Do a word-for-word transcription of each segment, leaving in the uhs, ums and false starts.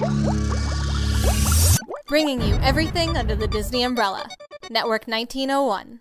Bringing you everything under the Disney umbrella. Network nineteen oh one.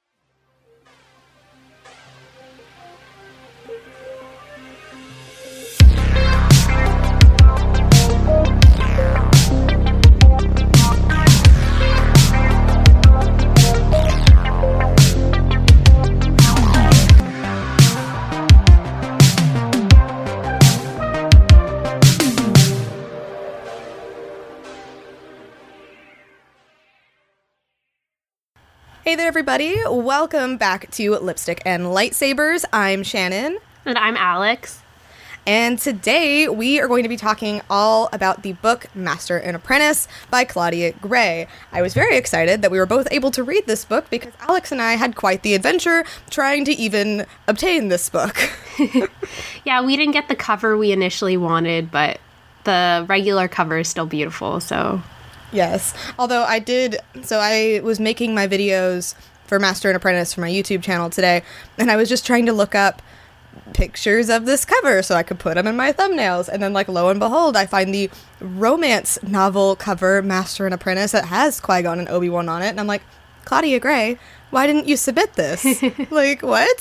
Hey there, everybody. Welcome back to Lipstick and Lightsabers. I'm Shannon. And I'm Alex. And today we are going to be talking all about the book Master and Apprentice by Claudia Gray. I was very excited that we were both able to read this book because Alex and I had quite the adventure trying to even obtain this book. Yeah, we didn't get the cover we initially wanted, but the regular cover is still beautiful, so... Yes, although I did, so I was making my videos for Master and Apprentice for my YouTube channel today, and I was just trying to look up pictures of this cover so I could put them in my thumbnails, and then, like, lo and behold, I find the romance novel cover, Master and Apprentice, that has Qui-Gon and Obi-Wan on it, and I'm like, Claudia Gray, why didn't you submit this? Like, what?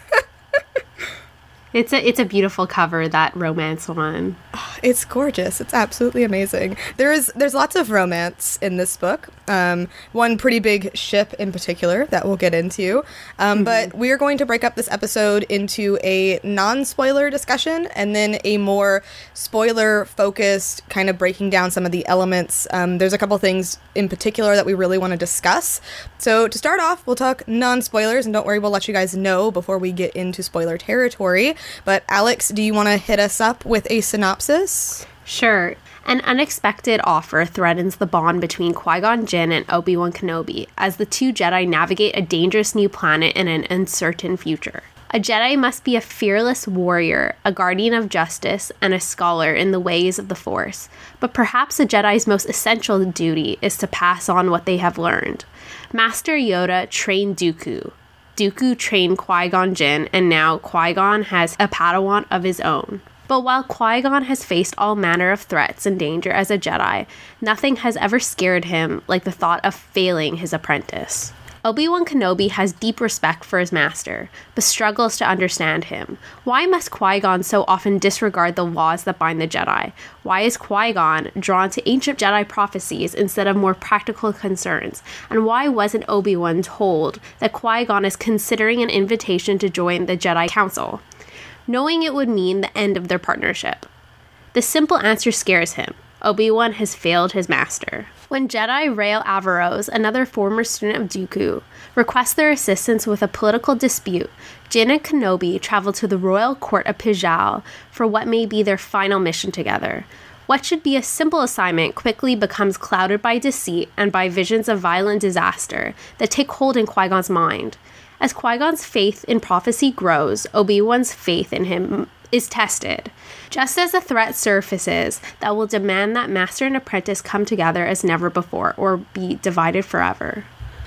It's a it's a beautiful cover, that romance one. It's gorgeous. It's absolutely amazing. There is there's lots of romance in this book. Um, one pretty big ship in particular that we'll get into. Um, mm-hmm. But we are going to break up this episode into a non-spoiler discussion and then a more spoiler-focused kind of breaking down some of the elements. Um, there's a couple things in particular that we really want to discuss. So to start off, we'll talk non-spoilers, and don't worry, we'll let you guys know before we get into spoiler territory. But Alex, do you want to hit us up with a synopsis? Sure. An unexpected offer threatens the bond between Qui-Gon Jinn and Obi-Wan Kenobi as the two Jedi navigate a dangerous new planet in an uncertain future. A Jedi must be a fearless warrior, a guardian of justice, and a scholar in the ways of the Force. But perhaps a Jedi's most essential duty is to pass on what they have learned. Master Yoda trained Dooku. Dooku trained Qui-Gon Jinn, and now Qui-Gon has a Padawan of his own. But while Qui-Gon has faced all manner of threats and danger as a Jedi, nothing has ever scared him like the thought of failing his apprentice. Obi-Wan Kenobi has deep respect for his master, but struggles to understand him. Why must Qui-Gon so often disregard the laws that bind the Jedi? Why is Qui-Gon drawn to ancient Jedi prophecies instead of more practical concerns? And why wasn't Obi-Wan told that Qui-Gon is considering an invitation to join the Jedi Council, knowing it would mean the end of their partnership? The simple answer scares him. Obi-Wan has failed his master. When Jedi Rael Averroes, another former student of Dooku, requests their assistance with a political dispute, Jinn and Kenobi travel to the royal court of Pijal for what may be their final mission together. What should be a simple assignment quickly becomes clouded by deceit and by visions of violent disaster that take hold in Qui-Gon's mind. As Qui-Gon's faith in prophecy grows, Obi-Wan's faith in him is tested. Just as a threat surfaces that will demand that master and apprentice come together as never before or be divided forever.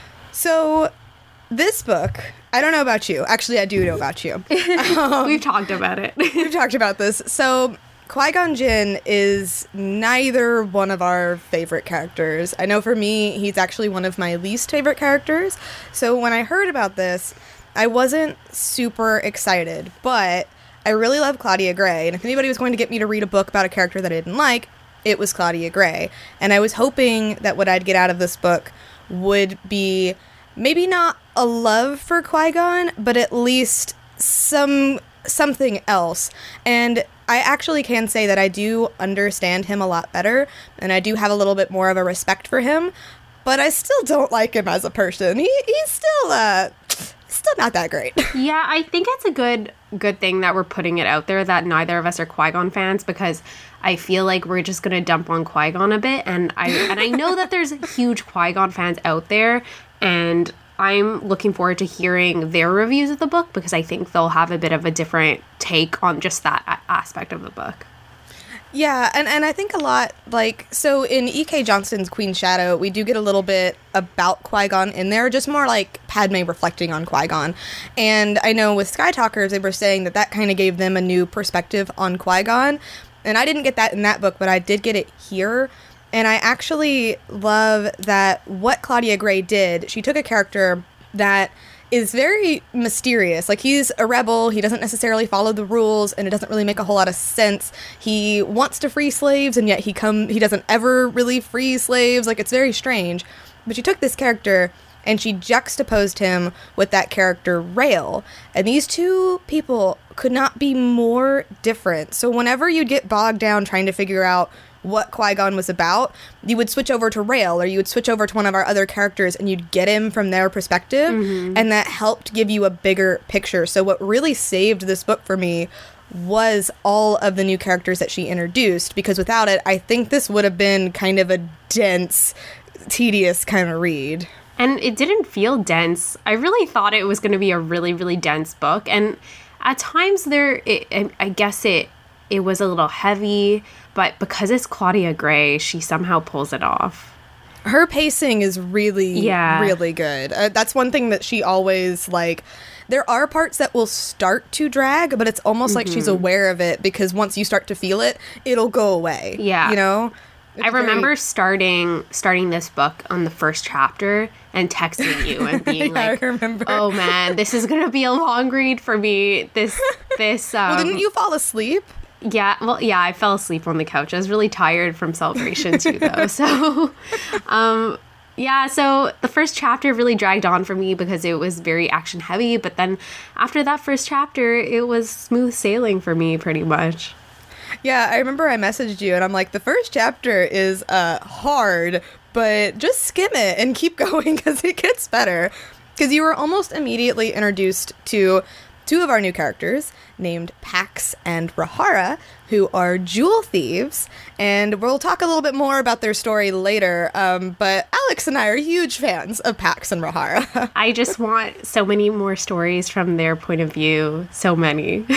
So, this book, I don't know about you. Actually, I do know about you. Um, we've talked about it. We've talked about this. So, Qui-Gon Jinn is neither one of our favorite characters. I know for me, he's actually one of my least favorite characters. So, when I heard about this, I wasn't super excited, but I really love Claudia Gray, and if anybody was going to get me to read a book about a character that I didn't like, it was Claudia Gray. And I was hoping that what I'd get out of this book would be maybe not a love for Qui-Gon, but at least some something else. And I actually can say that I do understand him a lot better, and I do have a little bit more of a respect for him, but I still don't like him as a person. He he's still uh still not that great. Yeah, I think it's a good good thing that we're putting it out there that neither of us are Qui-Gon fans, because I feel like we're just gonna dump on Qui-Gon a bit, and I and I know that there's huge Qui-Gon fans out there, and I'm looking forward to hearing their reviews of the book because I think they'll have a bit of a different take on just that a- aspect of the book. Yeah, and, and I think a lot, like, so in E K. Johnston's Queen's Shadow, we do get a little bit about Qui-Gon in there, just more like Padme reflecting on Qui-Gon. And I know with Sky Talkers, they were saying that that kind of gave them a new perspective on Qui-Gon. And I didn't get that in that book, but I did get it here. And I actually love that what Claudia Gray did, she took a character that is very mysterious. Like, he's a rebel, he doesn't necessarily follow the rules, and it doesn't really make a whole lot of sense. He wants to free slaves, and yet he come he doesn't ever really free slaves. Like, it's very strange. But she took this character and she juxtaposed him with that character Rael. And these two people could not be more different. So whenever you'd get bogged down trying to figure out what Qui-Gon was about, you would switch over to Rael, or you would switch over to one of our other characters, and you'd get him from their perspective, mm-hmm. and that helped give you a bigger picture. So what really saved this book for me was all of the new characters that she introduced, because without it, I think this would have been kind of a dense, tedious kind of read. And it didn't feel dense. I really thought it was going to be a really, really dense book, and at times there, it, I guess it it was a little heavy, but because it's Claudia Gray, she somehow pulls it off. Her pacing is really, yeah. really good. Uh, that's one thing that she always, like, there are parts that will start to drag, but it's almost mm-hmm. like she's aware of it, because once you start to feel it, it'll go away. Yeah. You know? It's I remember very... starting starting this book on the first chapter and texting you and being yeah, like, I remember. "Oh man, this is gonna be a long read for me." This this. Um, well, didn't you fall asleep? Yeah, well, yeah, I fell asleep on the couch. I was really tired from Celebration too, though. So, um, yeah, so the first chapter really dragged on for me because it was very action heavy. But then after that first chapter, it was smooth sailing for me, pretty much. Yeah, I remember I messaged you and I'm like, the first chapter is uh, hard, but just skim it and keep going because it gets better. Because you were almost immediately introduced to two of our new characters named Pax and Rahara, who are jewel thieves. And we'll talk a little bit more about their story later. Um, but Alex and I are huge fans of Pax and Rahara. I just want so many more stories from their point of view. So many.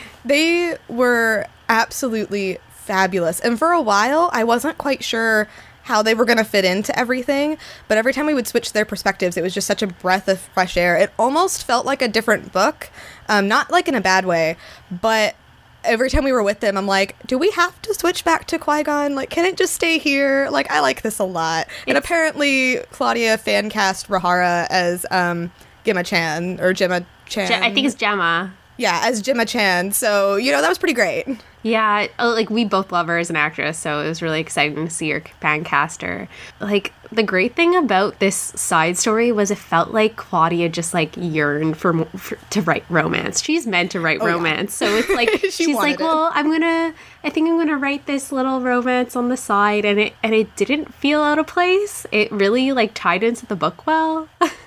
They were absolutely fabulous. And for a while, I wasn't quite sure how they were going to fit into everything, but every time we would switch their perspectives, it was just such a breath of fresh air. It almost felt like a different book, um, not like in a bad way, but every time we were with them, I'm like, do we have to switch back to Qui-Gon? Like, can it just stay here? Like, I like this a lot. It's- and apparently, Claudia fan cast Rahara as um, Gemma Chan, or Gemma Chan. Je- I think it's Gemma. Yeah, as Gemma Chan. So, you know, that was pretty great. Yeah, like, we both love her as an actress, so it was really exciting to see her fan cast her. Like, the great thing about this side story was it felt like Claudia just, like, yearned for, for to write romance. She's meant to write oh, romance, yeah. So it's like, she she's like, it. well, I'm gonna, I think I'm gonna write this little romance on the side, and it, and it didn't feel out of place. It really, like, tied into the book well.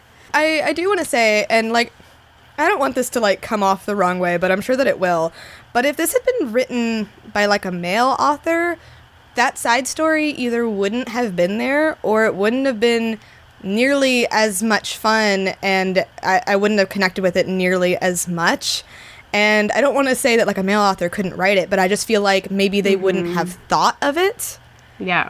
I, I do want to say, and, like, I don't want this to, like, come off the wrong way, but I'm sure that it will. But if this had been written by, like, a male author, that side story either wouldn't have been there, or it wouldn't have been nearly as much fun, and I, I wouldn't have connected with it nearly as much. And I don't want to say that, like, a male author couldn't write it, but I just feel like maybe they mm-hmm. wouldn't have thought of it. Yeah.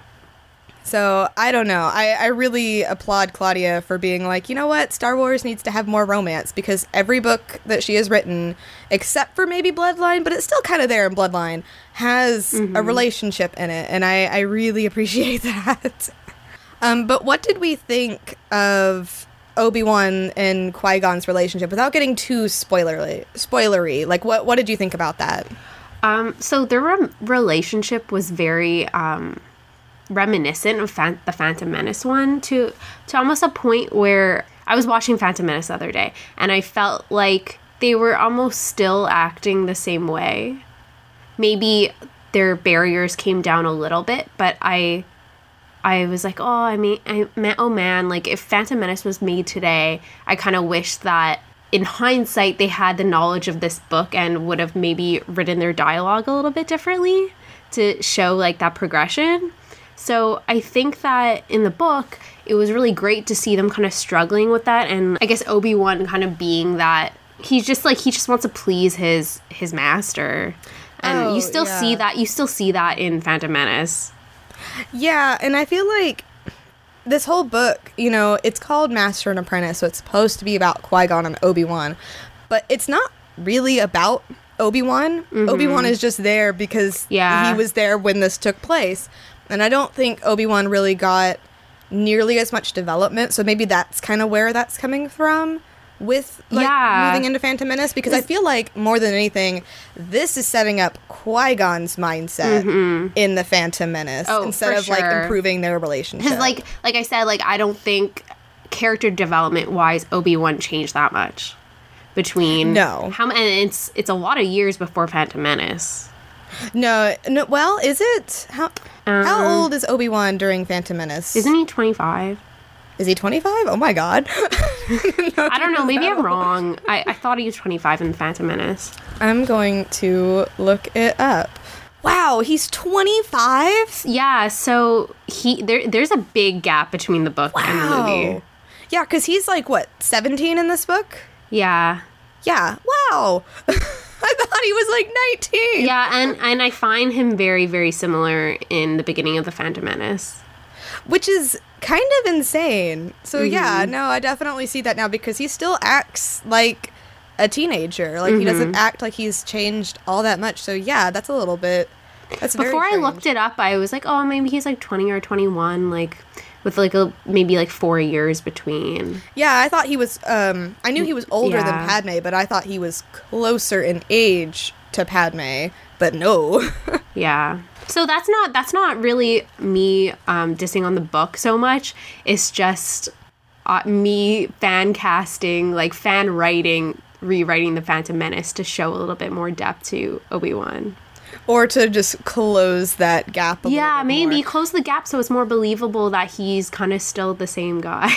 So, I don't know. I, I really applaud Claudia for being like, you know what? Star Wars needs to have more romance, because every book that she has written, except for maybe Bloodline, but it's still kind of there in Bloodline, has mm-hmm. a relationship in it, and I, I really appreciate that. um, but what did we think of Obi-Wan and Qui-Gon's relationship without getting too spoilerly, spoilery? Like, what, what did you think about that? Um, so their re- relationship was very... Um reminiscent of Fan- the Phantom Menace one, to to almost a point where I was watching Phantom Menace the other day and I felt like they were almost still acting the same way. Maybe their barriers came down a little bit, but I I was like, oh, I mean, I man, oh man, like if Phantom Menace was made today, I kind of wish that in hindsight they had the knowledge of this book and would have maybe written their dialogue a little bit differently to show like that progression. So I think that in the book, it was really great to see them kind of struggling with that. And I guess Obi-Wan kind of being that he's just like, he just wants to please his his master. And oh, you still yeah. see that. You still see that in Phantom Menace. Yeah, and I feel like this whole book, you know, it's called Master and Apprentice, so it's supposed to be about Qui-Gon and Obi-Wan. But it's not really about Obi-Wan. Mm-hmm. Obi-Wan is just there because Yeah. he was there when this took place. And I don't think Obi-Wan really got nearly as much development, so maybe that's kind of where that's coming from with like Yeah. moving into Phantom Menace, because I feel like more than anything this is setting up Qui-Gon's mindset in the Phantom Menace Oh, instead for of like sure. improving their relationship. Because, like, like I said, like, I don't think character development wise Obi-Wan changed that much between No. how and it's it's a lot of years before Phantom Menace. no, no, well, is it how how Um, old is Obi-Wan during Phantom Menace? Isn't he twenty-five? Is he twenty-five? Oh my god. I don't know. Maybe I'm wrong. I, I thought he was twenty-five in Phantom Menace. I'm going to look it up. Wow, he's twenty-five? Yeah. So he there. There's a big gap between the book and the movie. Yeah, because he's like, what, seventeen in this book? Yeah. Yeah. Wow. I thought he was like nineteen. Yeah, and and I find him very very similar in the beginning of the Phantom Menace. Which is kind of insane. So Mm-hmm. yeah, no, I definitely see that now because he still acts like a teenager. Like he Mm-hmm. doesn't act like he's changed all that much. So yeah, that's a little bit. That's very Before I strange. looked it up, I was like, oh, maybe he's like twenty or twenty-one, like with like a maybe like four years between. Yeah, I thought he was. Um, I knew he was older than Yeah. Padme, but I thought he was closer in age to Padme. But no. Yeah. So that's not that's not really me um, dissing on the book so much. It's just uh, me fan casting, like fan writing, rewriting the Phantom Menace to show a little bit more depth to Obi-Wan. Or to just close that gap a Yeah, little bit maybe more. close the gap so it's more believable that he's kind of still the same guy.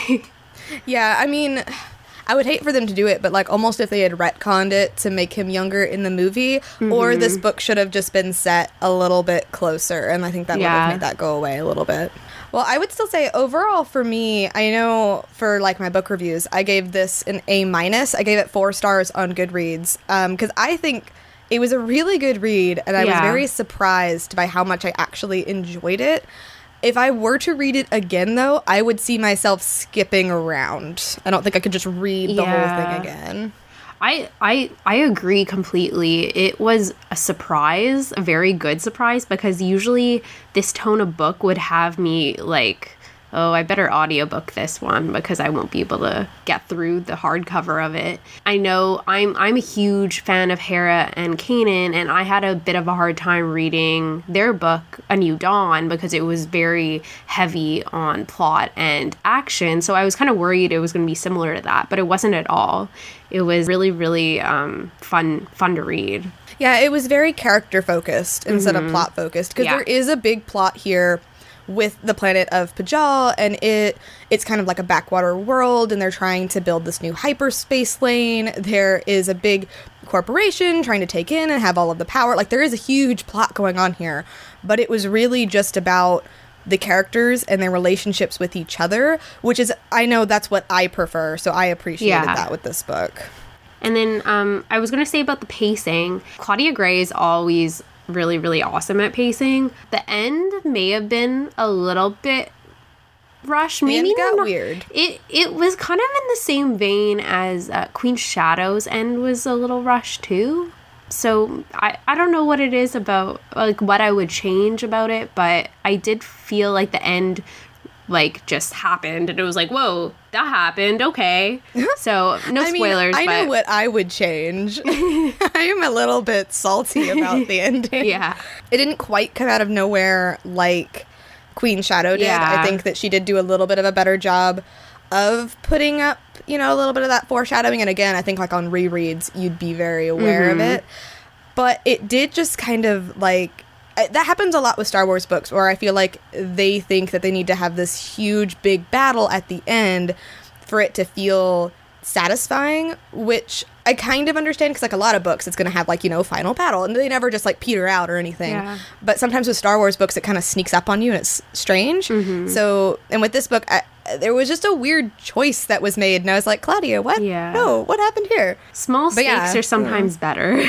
Yeah, I mean, I would hate for them to do it, but like almost if they had retconned it to make him younger in the movie, or this Mm-hmm. book should have just been set a little bit closer, and I think that would Yeah. have made that go away a little bit. Well, I would still say overall for me, I know for like my book reviews, I gave this an A minus. I gave it four stars on Goodreads because I think it was a really good read, and I was Yeah. very surprised by how much I actually enjoyed it. If I were to read it again, though, I would see myself skipping around. I don't think I could just read the Yeah. whole thing again. I, I I agree completely. It was a surprise, a very good surprise, because usually this tone of book would have me like, oh, I better audiobook this one because I won't be able to get through the hardcover of it. I know I'm I'm a huge fan of Hera and Kanan, and I had a bit of a hard time reading their book, A New Dawn, because it was very heavy on plot and action. So I was kind of worried it was going to be similar to that, but it wasn't at all. It was really, really um, fun fun to read. Yeah, it was very character focused instead of plot focused, because Yeah. there is a big plot here with the planet of Pajal, and it it's kind of like a backwater world, and they're trying to build this new hyperspace lane. There is a big corporation trying to take in and have all of the power. Like, there is a huge plot going on here, but it was really just about the characters and their relationships with each other, which is, I know that's what I prefer, so I appreciated Yeah. that with this book. And then um, I was going to say about the pacing. Claudia Gray is always really, really awesome at pacing. The end may have been a little bit rushed. The Maybe end got not- weird. It it was kind of in the same vein as uh, Queen Shadow's end was a little rushed too. So I, I don't know what it is about, like what I would change about it, but I did feel like the end like just happened and it was like, whoa, that happened, okay. So no I mean, spoilers, I know but what I would change. I am a little bit salty about the ending. yeah. It didn't quite come out of nowhere like Queen Shadow did. Yeah. I think that she did do a little bit of a better job of putting up, you know, a little bit of that foreshadowing. And again, I think like on rereads, you'd be very aware Mm-hmm. of it. But it did just kind of like, uh, that happens a lot with Star Wars books where I feel like they think that they need to have this huge big battle at the end for it to feel satisfying, which I kind of understand because like a lot of books it's going to have like, you know, final battle and they never just like peter out or anything. Yeah. But sometimes with Star Wars books it kind of sneaks up on you and it's strange. Mm-hmm. So, and with this book I, there was just a weird choice that was made and I was like, Claudia, what? Yeah. No, what happened here? Small But stakes yeah, are sometimes better.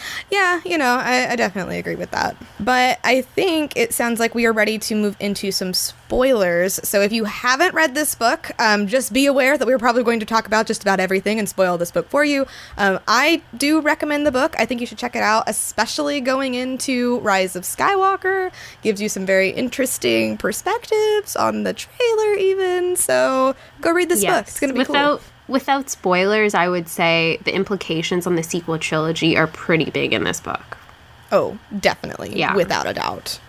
Yeah, you know, I, I definitely agree with that. But I think it sounds like we are ready to move into some spoilers. So if you haven't read this book, um, just be aware that we're probably going to talk about just about everything and spoil this book for you. Um, I do recommend the book. I think you should check it out, especially going into Rise of Skywalker. Gives you some very interesting perspectives on the trailer even. So go read this yes. book. It's going to be without, cool. Without spoilers, I would say the implications on the sequel trilogy are pretty big in this book. Oh, definitely. Yeah. Without a doubt.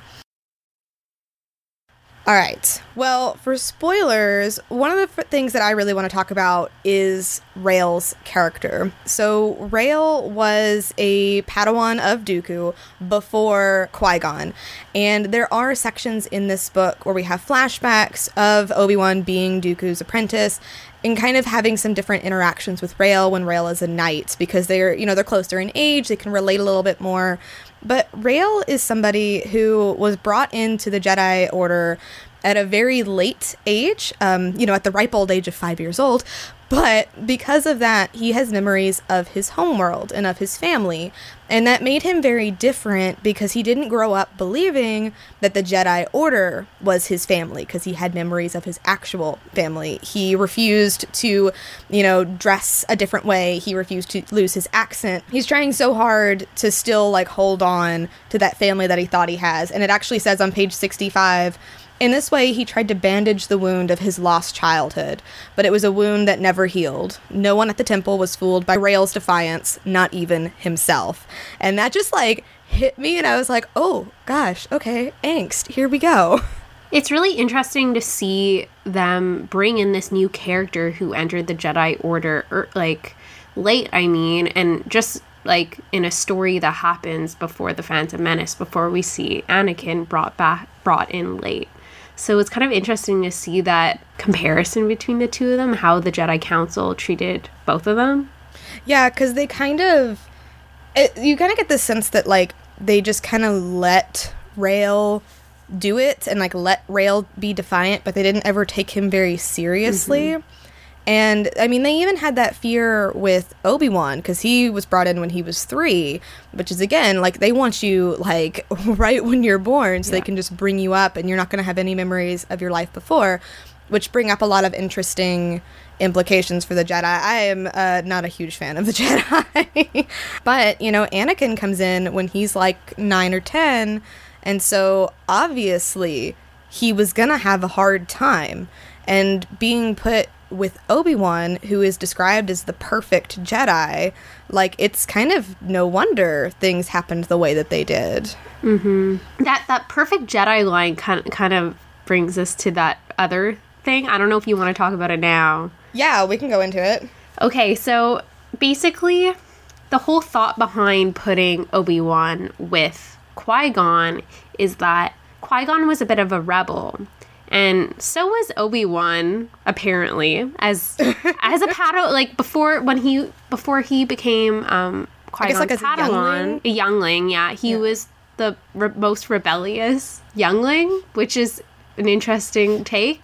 All right. Well, for spoilers, one of the f- things that I really want to talk about is Rael's character. So Rael was a Padawan of Dooku before Qui-Gon, and there are sections in this book where we have flashbacks of Obi-Wan being Dooku's apprentice and kind of having some different interactions with Rael when Rael is a knight, because they're, you know, they're closer in age, they can relate a little bit more. But Rael is somebody who was brought into the Jedi Order at a very late age, um, you know, at the ripe old age of five years old. But because of that, he has memories of his homeworld and of his family. And that made him very different because he didn't grow up believing that the Jedi Order was his family, because he had memories of his actual family. He refused to, you know, dress a different way. He refused to lose his accent. He's trying so hard to still, like, hold on to that family that he thought he has. And it actually says on page sixty-five, in this way, he tried to bandage the wound of his lost childhood, but it was a wound that never healed. No one at the temple was fooled by Rael's defiance, not even himself. And that just, like, hit me, and I was like, oh, gosh, okay, angst, here we go. It's really interesting to see them bring in this new character who entered the Jedi Order, er, like, late, I mean, and just, like, in a story that happens before The Phantom Menace, before we see Anakin brought back, brought in late. So it's kind of interesting to see that comparison between the two of them, how the Jedi Council treated both of them. Yeah, because they kind of, it, you kind of get the sense that, like, they just kind of let Rael do it and, like, let Rael be defiant, but they didn't ever take him very seriously. Mm-hmm. And, I mean, they even had that fear with Obi-Wan, because he was brought in when he was three, which is, again, like, they want you, like, right when you're born, so yeah. They can just bring you up, and you're not going to have any memories of your life before, which bring up a lot of interesting implications for the Jedi. I am uh, not a huge fan of the Jedi. But, you know, Anakin comes in when he's, like, nine or ten, and so, obviously, he was going to have a hard time, and being put with Obi-Wan, who is described as the perfect Jedi, like, it's kind of no wonder things happened the way that they did. Mm-hmm. That that perfect Jedi line kind of, kind of brings us to that other thing. I don't know if you want to talk about it now. Yeah, we can go into it. Okay, so basically, the whole thought behind putting Obi-Wan with Qui-Gon is that Qui-Gon was a bit of a rebel. And so was Obi-Wan, apparently, as as a Padawan. Like before, when he before he became um, Qui-Gon's like as Padawan, a youngling? a youngling, yeah, he yeah. was the re- most rebellious youngling, which is an interesting take.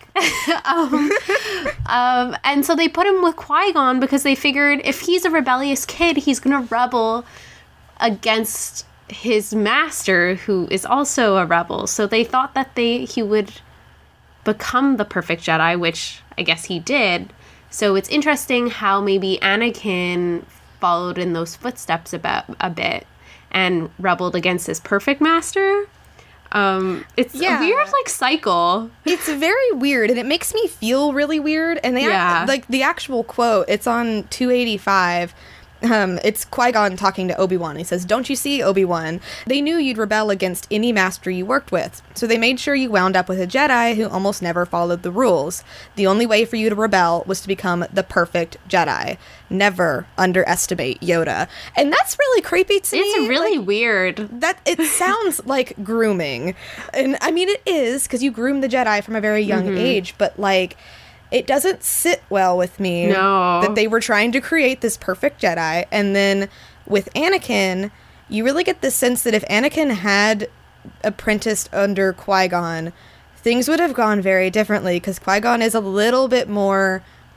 um, um, and so they put him with Qui-Gon because they figured if he's a rebellious kid, he's gonna rebel against his master, who is also a rebel. So they thought that they he would become the perfect Jedi, which I guess he did. So it's interesting how maybe Anakin followed in those footsteps about a bit and rebelled against his perfect master. Um, it's yeah. a weird, like, cycle. It's very weird, and it makes me feel really weird. And they yeah. act, like, the actual quote, it's on two eighty-five. Um, it's Qui-Gon talking to Obi-Wan. He says, "Don't you see, Obi-Wan? They knew you'd rebel against any master you worked with, so they made sure you wound up with a Jedi who almost never followed the rules. The only way for you to rebel was to become the perfect Jedi. Never underestimate Yoda." And that's really creepy to it's me. It's really like, weird. That it sounds like grooming. And, I mean, it is, because you groom the Jedi from a very young mm-hmm. age, but, like, it doesn't sit well with me no. that they were trying to create this perfect Jedi. And then with Anakin, you really get the sense that if Anakin had apprenticed under Qui-Gon, things would have gone very differently, because Qui-Gon is a little bit more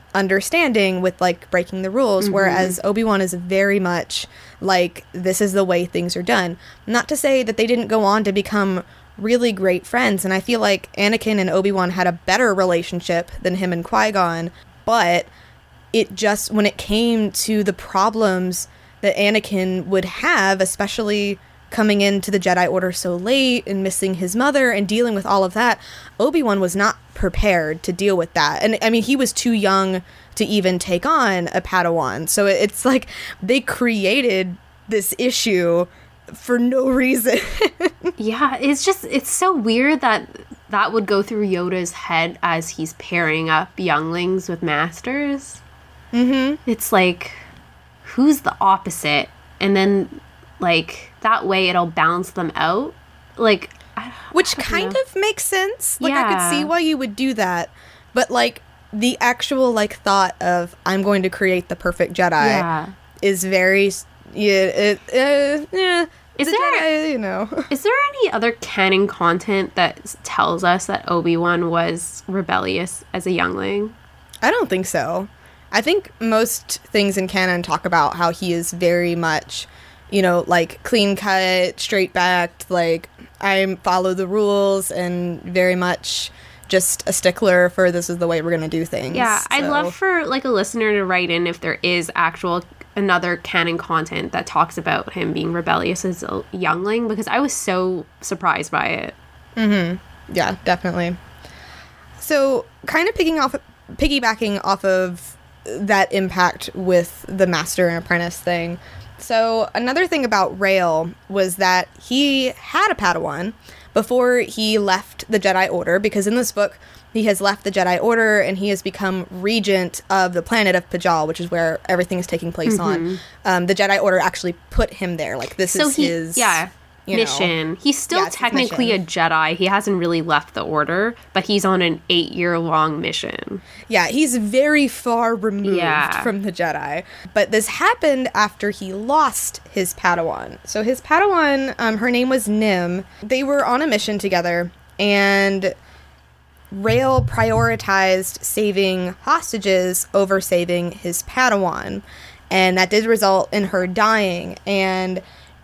understanding with like breaking the rules, mm-hmm. whereas Obi-Wan is very much like, this is the way things are done. Not to say that they didn't go on to become really great friends, and I feel like Anakin and Obi-Wan had a better relationship than him and Qui-Gon, but it just, when it came to the problems that Anakin would have, especially coming into the Jedi Order so late and missing his mother and dealing with all of that, Obi-Wan was not prepared to deal with that. And I mean, he was too young to even take on a Padawan. So it's like they created this issue for no reason. Yeah, it's just, it's so weird that that would go through Yoda's head as he's pairing up younglings with masters. Mm-hmm. It's like, who's the opposite? And then, like, that way it'll balance them out. Like, I, which I kind know. of makes sense. Like, yeah. I could see why you would do that. But, like, the actual, like, thought of, I'm going to create the perfect Jedi yeah. is very, yeah, it, uh, yeah. Is the there, Jedi, you know. Is there any other canon content that tells us that Obi-Wan was rebellious as a youngling? I don't think so. I think most things in canon talk about how he is very much, you know, like, clean-cut, straight-backed, like, I follow the rules, and very much just a stickler for this is the way we're going to do things. Yeah, so. I'd love for, like, a listener to write in if there is actual another canon content that talks about him being rebellious as a youngling, because I was so surprised by it. Mm-hmm. Yeah, definitely. So, kind of picking off, piggybacking off of that impact with the master and apprentice thing. So, another thing about Rael was that he had a Padawan before he left the Jedi Order, because in this book, he has left the Jedi Order and he has become regent of the planet of Pajal, which is where everything is taking place mm-hmm. on. Um, the Jedi Order actually put him there. Like, this so is he, his... Yeah. You mission. know, he's still yeah, technically a Jedi. He hasn't really left the Order, but he's on an eight-year-long mission. Yeah, he's very far removed yeah. from the Jedi. But this happened after he lost his Padawan. So his Padawan, um, her name was Nim. They were on a mission together, and Rael prioritized saving hostages over saving his Padawan. And that did result in her dying, and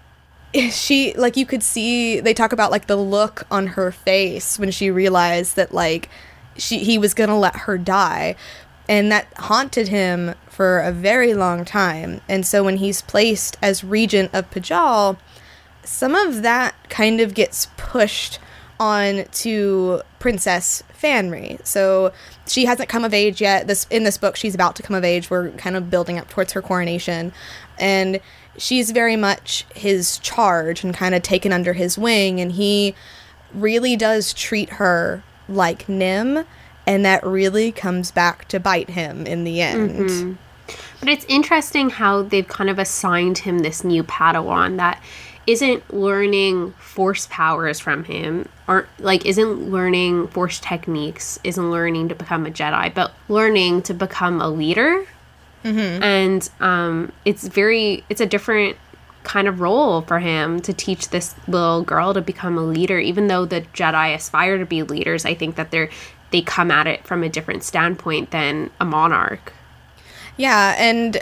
she, like, you could see, they talk about, like, the look on her face when she realized that, like, she he was gonna let her die, and that haunted him for a very long time. And so when he's placed as regent of Pajal, some of that kind of gets pushed on to Princess Fanry. So she hasn't come of age yet. This in this book, she's about to come of age. We're kind of building up towards her coronation, and she's very much his charge and kind of taken under his wing, and he really does treat her like Nim, and that really comes back to bite him in the end. Mm-hmm. But it's interesting how they've kind of assigned him this new Padawan that isn't learning force powers from him, or like isn't learning force techniques, isn't learning to become a Jedi, but learning to become a leader. Mm-hmm. And um, it's very, it's a different kind of role for him to teach this little girl to become a leader. Even though the Jedi aspire to be leaders, I think that they're, they come at it from a different standpoint than a monarch. Yeah, and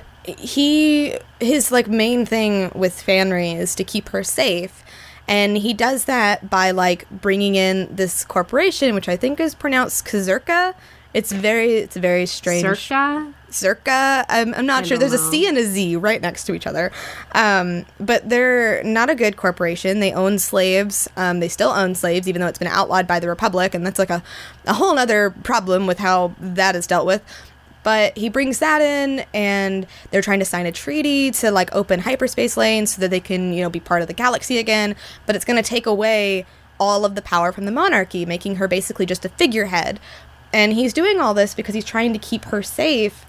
he, his like main thing with Fanry is to keep her safe. And he does that by like bringing in this corporation, which I think is pronounced Kazurka. It's very, it's very strange. Circa? Circa. I'm, I'm not I sure. There's know. a C and a Z right next to each other. Um, but they're not a good corporation. They own slaves. Um, they still own slaves, even though it's been outlawed by the Republic. And that's like a, a whole other problem with how that is dealt with. But he brings that in, and they're trying to sign a treaty to, like, open hyperspace lanes so that they can, you know, be part of the galaxy again. But it's going to take away all of the power from the monarchy, making her basically just a figurehead. And he's doing all this because he's trying to keep her safe.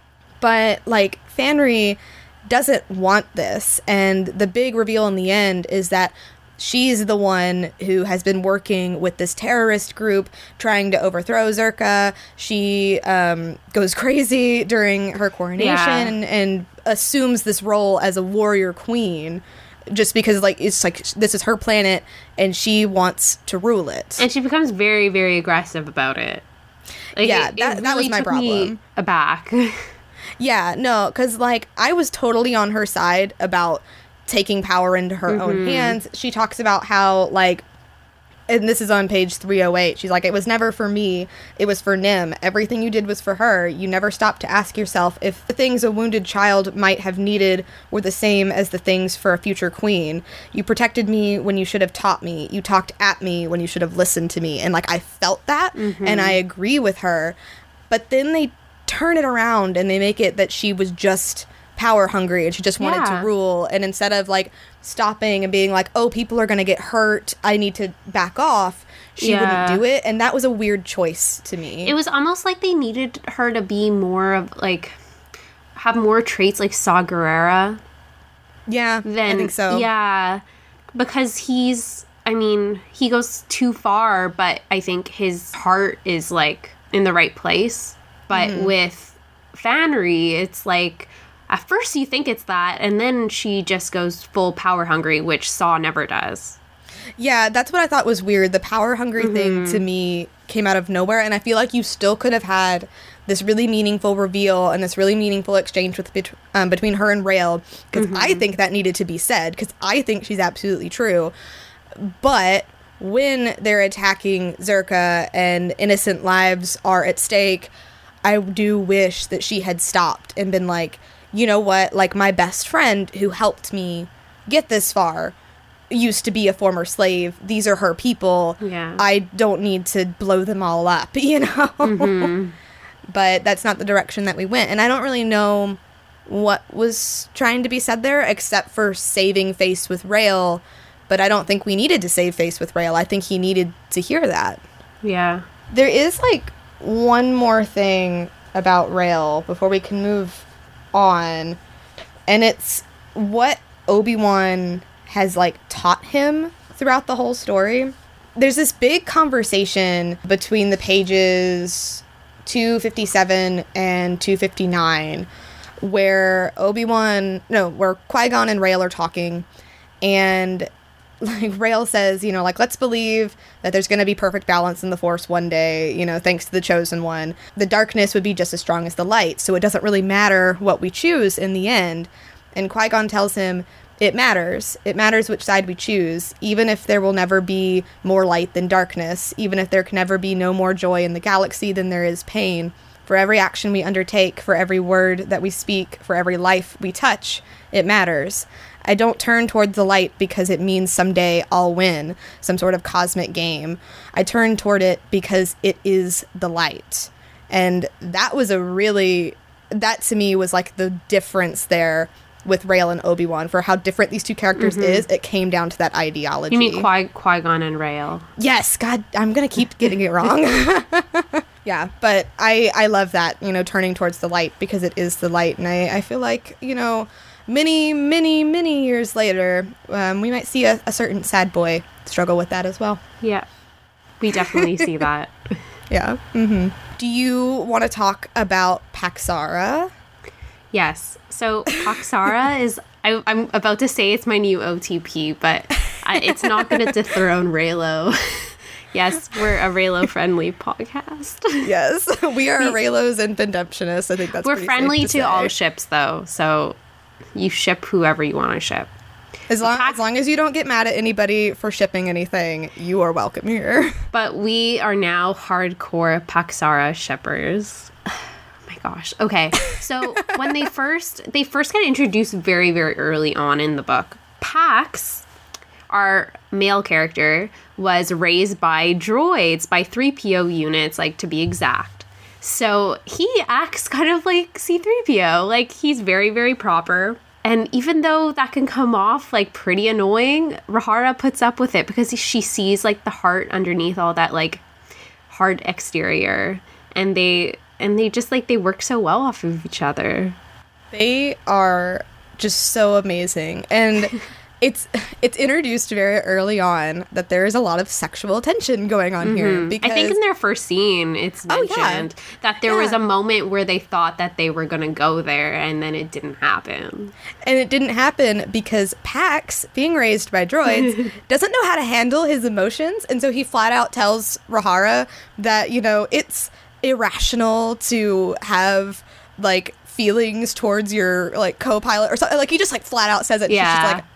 But, like, Fanry doesn't want this. And the big reveal in the end is that she's the one who has been working with this terrorist group trying to overthrow Zerka. She um, goes crazy during her coronation Yeah. and, and assumes this role as a warrior queen just because, like, it's like this is her planet and she wants to rule it. And she becomes very, very aggressive about it. Like, Yeah, it, that- it that was really my took me problem. aback. Yeah, no, because, like, I was totally on her side about taking power into her Mm-hmm. own hands. She talks about how, like, and this is on page three oh eight, she's like, it was never for me, it was for Nim. Everything you did was for her. You never stopped to ask yourself if the things a wounded child might have needed were the same as the things for a future queen. You protected me when you should have taught me. You talked at me when you should have listened to me. And, like, I felt that, Mm-hmm. and I agree with her. But then they turn it around and they make it that she was just power hungry and she just wanted Yeah. to rule, and instead of like stopping and being like, oh, people are gonna get hurt, I need to back off, she Yeah. wouldn't do it. And that was a weird choice to me. It was almost like they needed her to be more of, like, have more traits like Saw Gerrera. yeah Then I think so. Yeah, because he's, I mean, he goes too far, but I think his heart is, like, in the right place. But Mm-hmm. with Fanry, it's like, at first you think it's that, and then she just goes full power hungry, which Saw never does. Yeah, that's what I thought was weird. The power hungry thing to me came out of nowhere, and I feel like you still could have had this really meaningful reveal and this really meaningful exchange with bet- um, between her and Rael, because I think that needed to be said, because I think she's absolutely true. But when they're attacking Zerka and innocent lives are at stake, I do wish that she had stopped and been like, you know what, like, my best friend who helped me get this far used to be a former slave. These are her people. Yeah. I don't need to blow them all up, you know? But that's not the direction that we went. And I don't really know what was trying to be said there, except for saving face with Rael. But I don't think we needed to save face with Rael. I think he needed to hear that. Yeah. There is, like, one more thing about Rael before we can move on, and it's what Obi-Wan has, like, taught him throughout the whole story. There's this big conversation between the pages two fifty-seven and two fifty-nine where Obi-Wan, no, where Qui-Gon and Rael are talking, and like Rael says, you know, like, let's believe that there's going to be perfect balance in the Force one day, you know, thanks to the Chosen One. The darkness would be just as strong as the light, so it doesn't really matter what we choose in the end. And Qui-Gon tells him, it matters. It matters which side we choose, even if there will never be more light than darkness, even if there can never be no more joy in the galaxy than there is pain. For every action we undertake, for every word that we speak, for every life we touch, it matters. I don't turn toward the light because it means someday I'll win some sort of cosmic game. I turn toward it because it is the light. And that was a really, that to me was like the difference there with Rael and Obi-Wan, for how different these two characters Mm-hmm. is. It came down to that ideology. You mean Qui- Qui-Gon and Rael? Yes, God, I'm gonna keep getting it wrong. Yeah, but I I love that, you know, turning towards the light because it is the light, and I, I feel like, you know, many, many, many years later, um, we might see a, a certain sad boy struggle with that as well. Yeah. We definitely see that. Yeah. Mm-hmm. Do you want to talk about Paxara? Yes. So Paxara is, I, I'm about to say it's my new O T P, but I, it's not going to dethrone Reylo. Yes, we're a Reylo-friendly podcast. Yes, we are Reylos and Pendemptionists. I think that's We're pretty friendly safe to, to all say. ships, though, so you ship whoever you want to ship. As long, Pax- as long as you don't get mad at anybody for shipping anything, you are welcome here. But we are now hardcore Paxara shippers. Oh my gosh. Okay. So when they first they first got introduced very, very early on in the book, Pax, our male character, was raised by droids, by three P O units, like to be exact. So he acts kind of like C three P O. Like, he's very, very proper. And even though that can come off like pretty annoying, Rahara puts up with it because she sees like the heart underneath all that like hard exterior, and they and they just like they work so well off of each other. They are just so amazing, and it's it's introduced very early on that there is a lot of sexual tension going on here. Because I think in their first scene, it's Oh, yeah. mentioned that there was Yeah. a moment where they thought that they were going to go there, and then it didn't happen. and it didn't happen because Pax, being raised by droids, doesn't know how to handle his emotions, and so he flat out tells Rahara that, you know, it's irrational to have like feelings towards your like co-pilot or something. Like he just like flat out says it. Yeah. She's just like,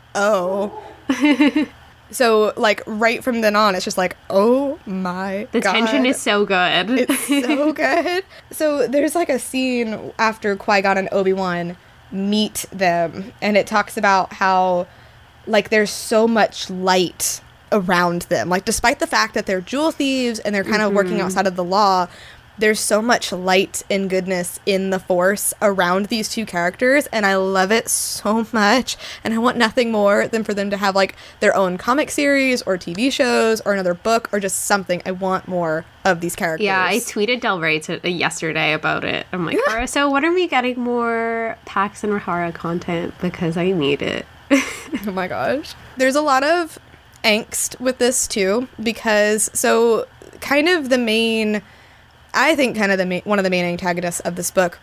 oh. So like right from then on, it's just like, oh my The god. tension is so good. It's so good. So there's like a scene after Qui-Gon and Obi-Wan meet them, and it talks about how like there's so much light around them. Like despite the fact that they're jewel thieves and they're kind of mm-hmm. working outside of the law, there's so much light and goodness in the Force around these two characters, and I love it so much. And I want nothing more than for them to have like their own comic series or T V shows or another book or just something. I want more of these characters. Yeah, I tweeted Del Rey to, uh, yesterday about it. I'm like, yeah. So when are we getting more Pax and Rahara content? Because I need it. Oh my gosh. There's a lot of angst with this too, because so kind of the main... I think kind of the main, one of the main antagonists of this book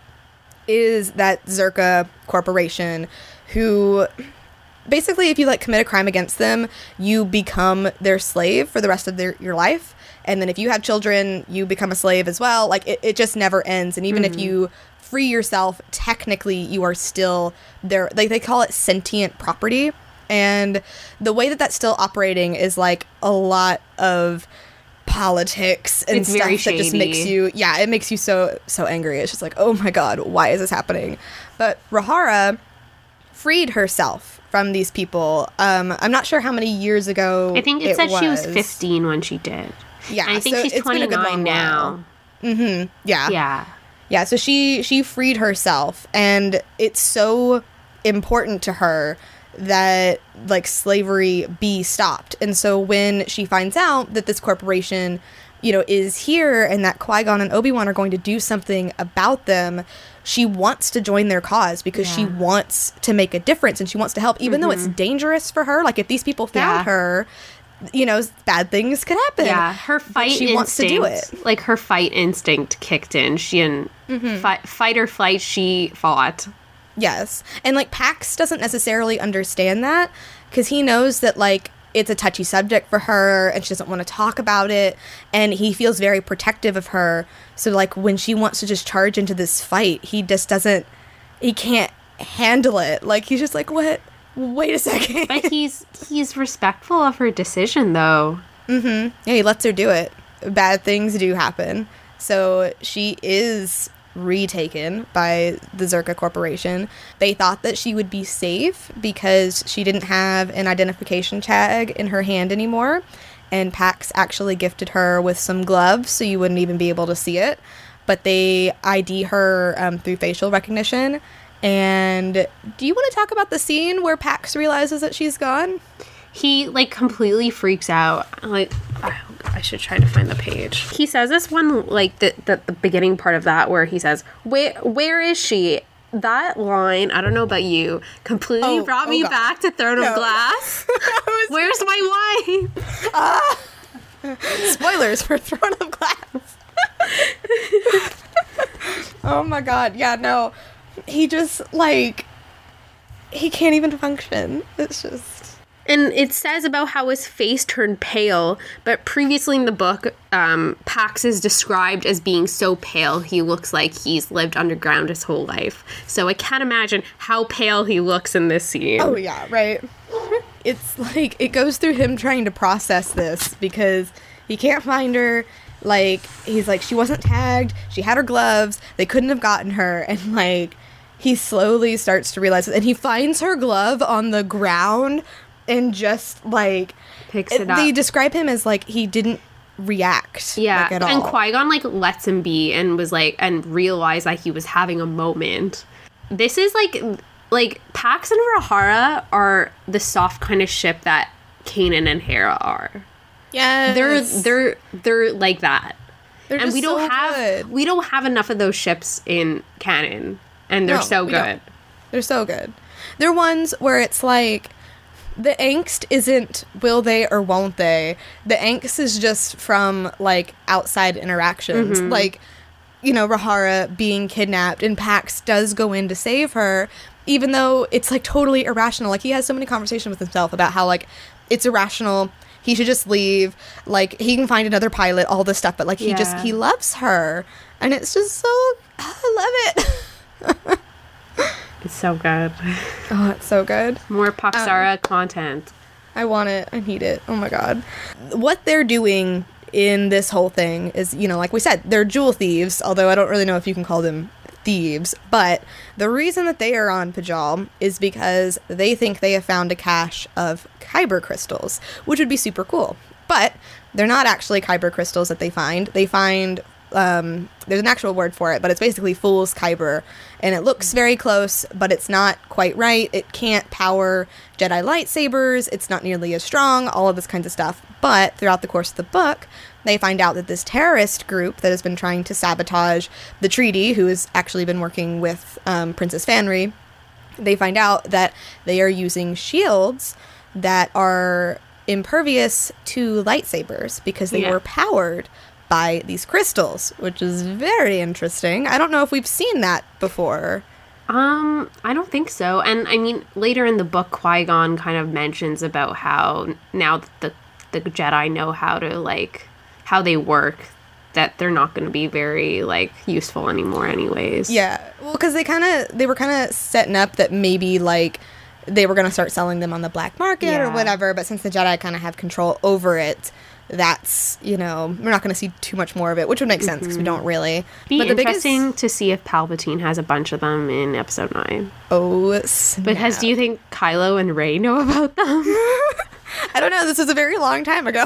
is that Czerka corporation, who basically, if you like commit a crime against them, you become their slave for the rest of their, your life. And then if you have children, you become a slave as well. Like it, it just never ends. And even mm-hmm. if you free yourself, technically you are still their, like they call it sentient property. And the way that that's still operating is like a lot of politics and it's stuff that just makes you yeah it makes you so so angry. It's just like, oh my god, why is this happening? But Rahara freed herself from these people. um I'm not sure how many years ago. I think it, it said was. She was fifteen when she did. Yeah, and I think so she's twenty-nine now. Mm-hmm. Yeah. Yeah. Yeah, so she she freed herself, and it's so important to her that like slavery be stopped. And so when she finds out that this corporation, you know, is here and that Qui-Gon and Obi-Wan are going to do something about them, she wants to join their cause because yeah. she wants to make a difference and she wants to help, even mm-hmm. though it's dangerous for her. Like if these people found yeah. her, you know, bad things could happen. Yeah, her fight she instinct, wants to do it. Like her fight instinct kicked in. She and mm-hmm. fi- fight or flight, she fought. Yes. And, like, Pax doesn't necessarily understand that because he knows that, like, it's a touchy subject for her and she doesn't want to talk about it. And he feels very protective of her. So, like, when she wants to just charge into this fight, he just doesn't, he can't handle it. Like, he's just like, what? Wait a second. But he's, he's respectful of her decision, though. Mm-hmm. Yeah, he lets her do it. Bad things do happen. So she is retaken by the Czerka corporation. They thought that she would be safe because she didn't have an identification tag in her hand anymore, and Pax actually gifted her with some gloves so you wouldn't even be able to see it. But they I D her um, through facial recognition. And do you want to talk about the scene where Pax realizes that she's gone? He, like, completely freaks out. Like, I should try to find the page. He says this one, like, the, the, the beginning part of that where he says, where where is she? That line, I don't know about you, completely oh, brought oh me God. back to Throne no. of Glass. Where's my wife? Uh, spoilers for Throne of Glass. Oh my God. Yeah, no. He just, like, he can't even function. It's just... And it says about how his face turned pale, but previously in the book, um, Pax is described as being so pale he looks like he's lived underground his whole life. So I can't imagine how pale he looks in this scene. Oh, yeah, right. It's like, it goes through him trying to process this because he can't find her. Like, he's like, she wasn't tagged, she had her gloves, they couldn't have gotten her, and like, he slowly starts to realize it, and he finds her glove on the ground and just like picks it up. They describe him as like he didn't react. Yeah, like, at and all. Qui-Gon like lets him be and was like and realized that he was having a moment. This is like like Pax and Rahara are the soft kind of ship that Kanan and Hera are. Yeah, they're they're they're like that. They're and just we don't so have good. we don't have enough of those ships in canon, and they're no, so good. Don't. They're so good. They're ones where it's like, the angst isn't will they or won't they. The angst is just from, like, outside interactions. Mm-hmm. Like, you know, Rahara being kidnapped, and Pax does go in to save her, even though it's, like, totally irrational. Like, he has so many conversations with himself about how, like, it's irrational. he should just leave. Like, he can find another pilot, all this stuff, but, like, he Yeah. just, he loves her. And it's just so, I love it. It's so good. Oh, it's so good. More Paxara content. I want it. I need it. Oh my god. What they're doing in this whole thing is, you know, like we said, they're jewel thieves, although I don't really know if you can call them thieves, but the reason that they are on Pajal is because they think they have found a cache of Kyber crystals, which would be super cool. But they're not actually Kyber crystals that they find. They find um, there's an actual word for it, but it's basically Fool's Kyber, and it looks very close, but it's not quite right. It can't power Jedi lightsabers. It's not nearly as strong, all of this kinds of stuff. But throughout the course of the book, they find out that this terrorist group that has been trying to sabotage the treaty, who has actually been working with um, Princess Fanry, they find out that they are using shields that are impervious to lightsabers because they Yeah. were powered by these crystals, which is very interesting. I don't know if we've seen that before. Um, I don't think so. And I mean, later in the book, Qui-Gon kind of mentions about how now that the the Jedi know how to, like, how they work, that they're not going to be very, like, useful anymore anyways. Yeah, well, because they kind of they were kind of setting up that maybe like they were going to start selling them on the black market or Yeah. whatever. But since the Jedi kind of have control over it, that's, you know, we're not going to see too much more of it, which would make sense because we don't really. Be but the interesting biggest to see if Palpatine has a bunch of them in Episode nine. oh, snap. Because do you think Kylo and Rey know about them? I don't know. This was a very long time ago.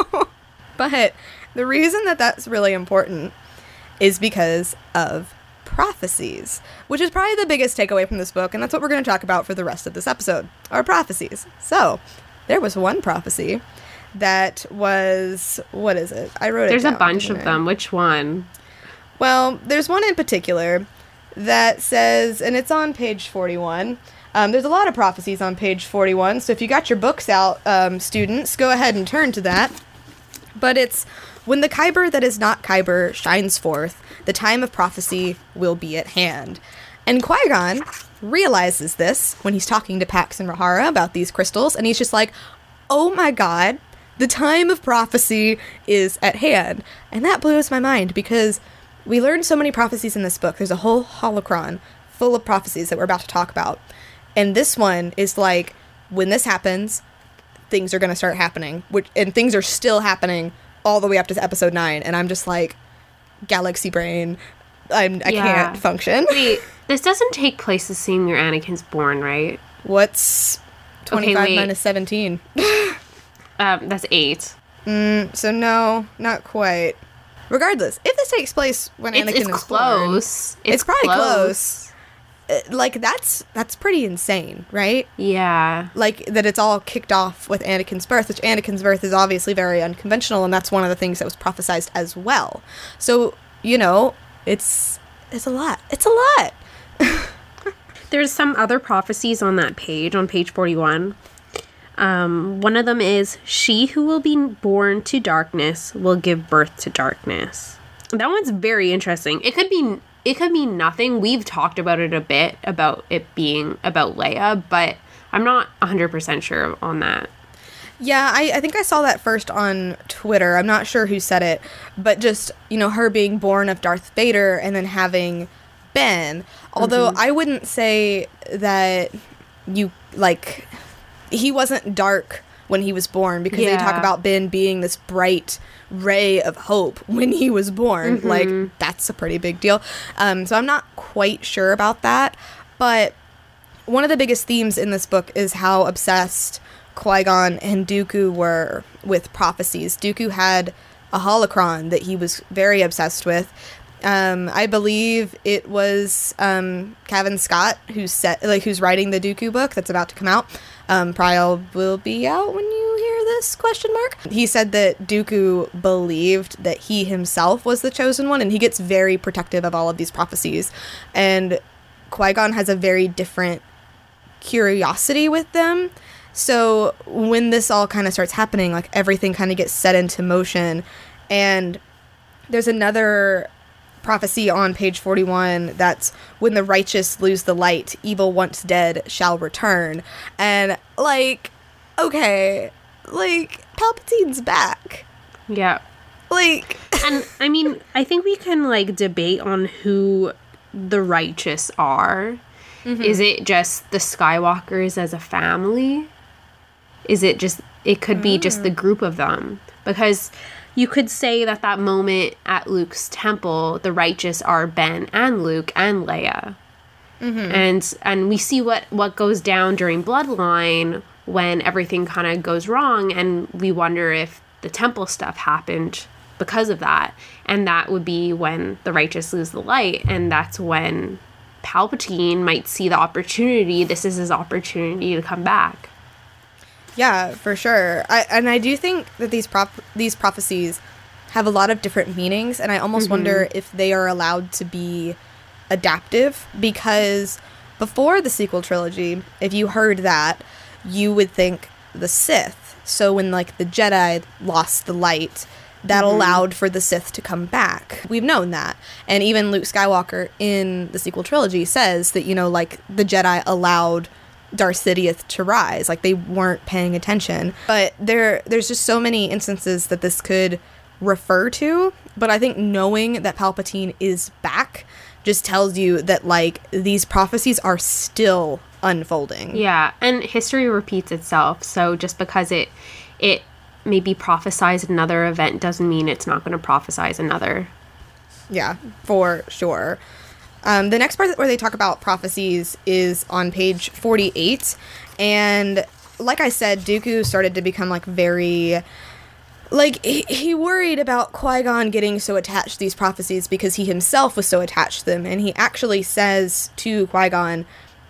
But the reason that that's really important is because of prophecies, which is probably the biggest takeaway from this book, and that's what we're going to talk about for the rest of this episode, are prophecies. So, there was one prophecy that was, what is it? I wrote There's it a down, bunch didn't of I? them. Which one? Well, there's one in particular that says, and it's on page forty-one. Um, there's a lot of prophecies on page forty-one, so if you got your books out, um, students, go ahead and turn to that. But it's, when the Kyber that is not Kyber shines forth, the time of prophecy will be at hand. And Qui-Gon realizes this when he's talking to Pax and Rahara about these crystals, and he's just like, oh my god, the time of prophecy is at hand. And that blows my mind, because we learned so many prophecies in this book. There's a whole holocron full of prophecies that we're about to talk about. And this one is like, when this happens, things are going to start happening. Which, and things are still happening all the way up to episode nine. And I'm just like, galaxy brain, I'm, I Yeah. can't function. Wait, this doesn't take place the same year Anakin's born, right? What's twenty-five wait. minus seventeen? Um, that's eight. So no, not quite. Regardless, if this takes place when It's, Anakin it's is close. born, it's, probably close. Uh, Like that's that's pretty insane, right? Yeah. Like that it's all kicked off with Anakin's birth, which Anakin's birth is obviously very unconventional, and that's one of the things that was prophesized as well. So you know, it's it's a lot. It's a lot. There's some other prophecies on that page, on page forty-one. Um, one of them is, she who will be born to darkness will give birth to darkness. That one's very interesting. It could be, it could mean nothing. We've talked about it a bit, about it being about Leia, but I'm not one hundred percent sure on that. Yeah, I, I think I saw that first on Twitter. I'm not sure who said it, but just, you know, her being born of Darth Vader and then having Ben. Although I wouldn't say that you, like, he wasn't dark when he was born, because they talk Yeah. about Ben being this bright ray of hope when he was born. Like, that's a pretty big deal. Um, so I'm not quite sure about that, but one of the biggest themes in this book is how obsessed Qui-Gon and Dooku were with prophecies. Dooku had a holocron that he was very obsessed with. Um, I believe it was um, Cavan Scott who's set, like who's writing the Dooku book that's about to come out. Um, probably will be out when you hear this, question mark. He said that Dooku believed that he himself was the chosen one, and he gets very protective of all of these prophecies. And Qui-Gon has a very different curiosity with them. So when this all kind of starts happening, like everything kind of gets set into motion. And there's another prophecy on page forty-one that's, when the righteous lose the light, evil once dead shall return. And like, okay, like Palpatine's back. Yeah. Like, and I mean, I think we can like debate on who the righteous are. Mm-hmm. Is it just the Skywalkers as a family? Is it just, it could be mm. just the group of them? Because you could say that that moment at Luke's temple, the righteous are Ben and Luke and Leia. Mm-hmm. And and we see what, what goes down during Bloodline when everything kind of goes wrong, and we wonder if the temple stuff happened because of that. And that would be when the righteous lose the light, and that's when Palpatine might see the opportunity. This is his opportunity to come back. Yeah, for sure. I, and I do think that these prop- these prophecies have a lot of different meanings, and I almost mm-hmm. wonder if they are allowed to be adaptive, because before the sequel trilogy, if you heard that, you would think the Sith. So when, like, the Jedi lost the light, that mm-hmm. allowed for the Sith to come back. We've known that. And even Luke Skywalker in the sequel trilogy says that, you know, like, the Jedi allowed Darth Sidious to rise. Like, they weren't paying attention. But there, there's just so many instances that this could refer to. But I think knowing that Palpatine is back just tells you that, like, these prophecies are still unfolding. Yeah, and history repeats itself. So just because it it maybe prophesies another event doesn't mean it's not going to prophesize another. Yeah, for sure. Um, the next part where they talk about prophecies is on page forty-eight. And like I said, Dooku started to become, like, very... Like, he, he worried about Qui-Gon getting so attached to these prophecies because he himself was so attached to them. And he actually says to Qui-Gon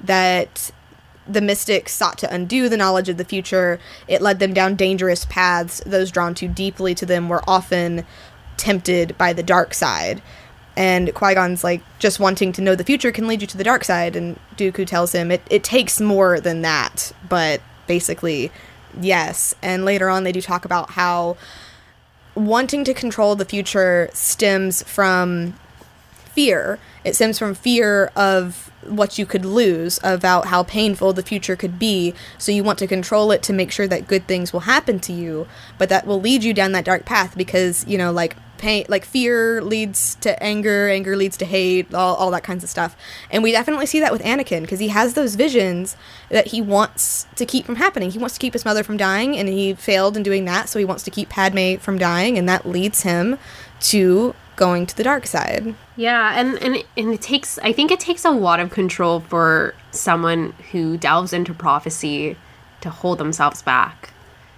that the mystics sought to undo the knowledge of the future. It led them down dangerous paths. Those drawn too deeply to them were often tempted by the dark side. And Qui-Gon's like, just wanting to know the future can lead you to the dark side. And Dooku tells him it, it takes more than that. But basically, yes. And later on, they do talk about how wanting to control the future stems from fear. It stems from fear of what you could lose, about how painful the future could be. So you want to control it to make sure that good things will happen to you. But that will lead you down that dark path because, you know, like, pain, like fear leads to anger, anger leads to hate, all, all that kinds of stuff. And we definitely see that with Anakin, because he has those visions that he wants to keep from happening. He wants to keep his mother from dying, and he failed in doing that, so he wants to keep Padme from dying, and that leads him to going to the dark side. Yeah, and, and, and it takes, I think it takes a lot of control for someone who delves into prophecy to hold themselves back.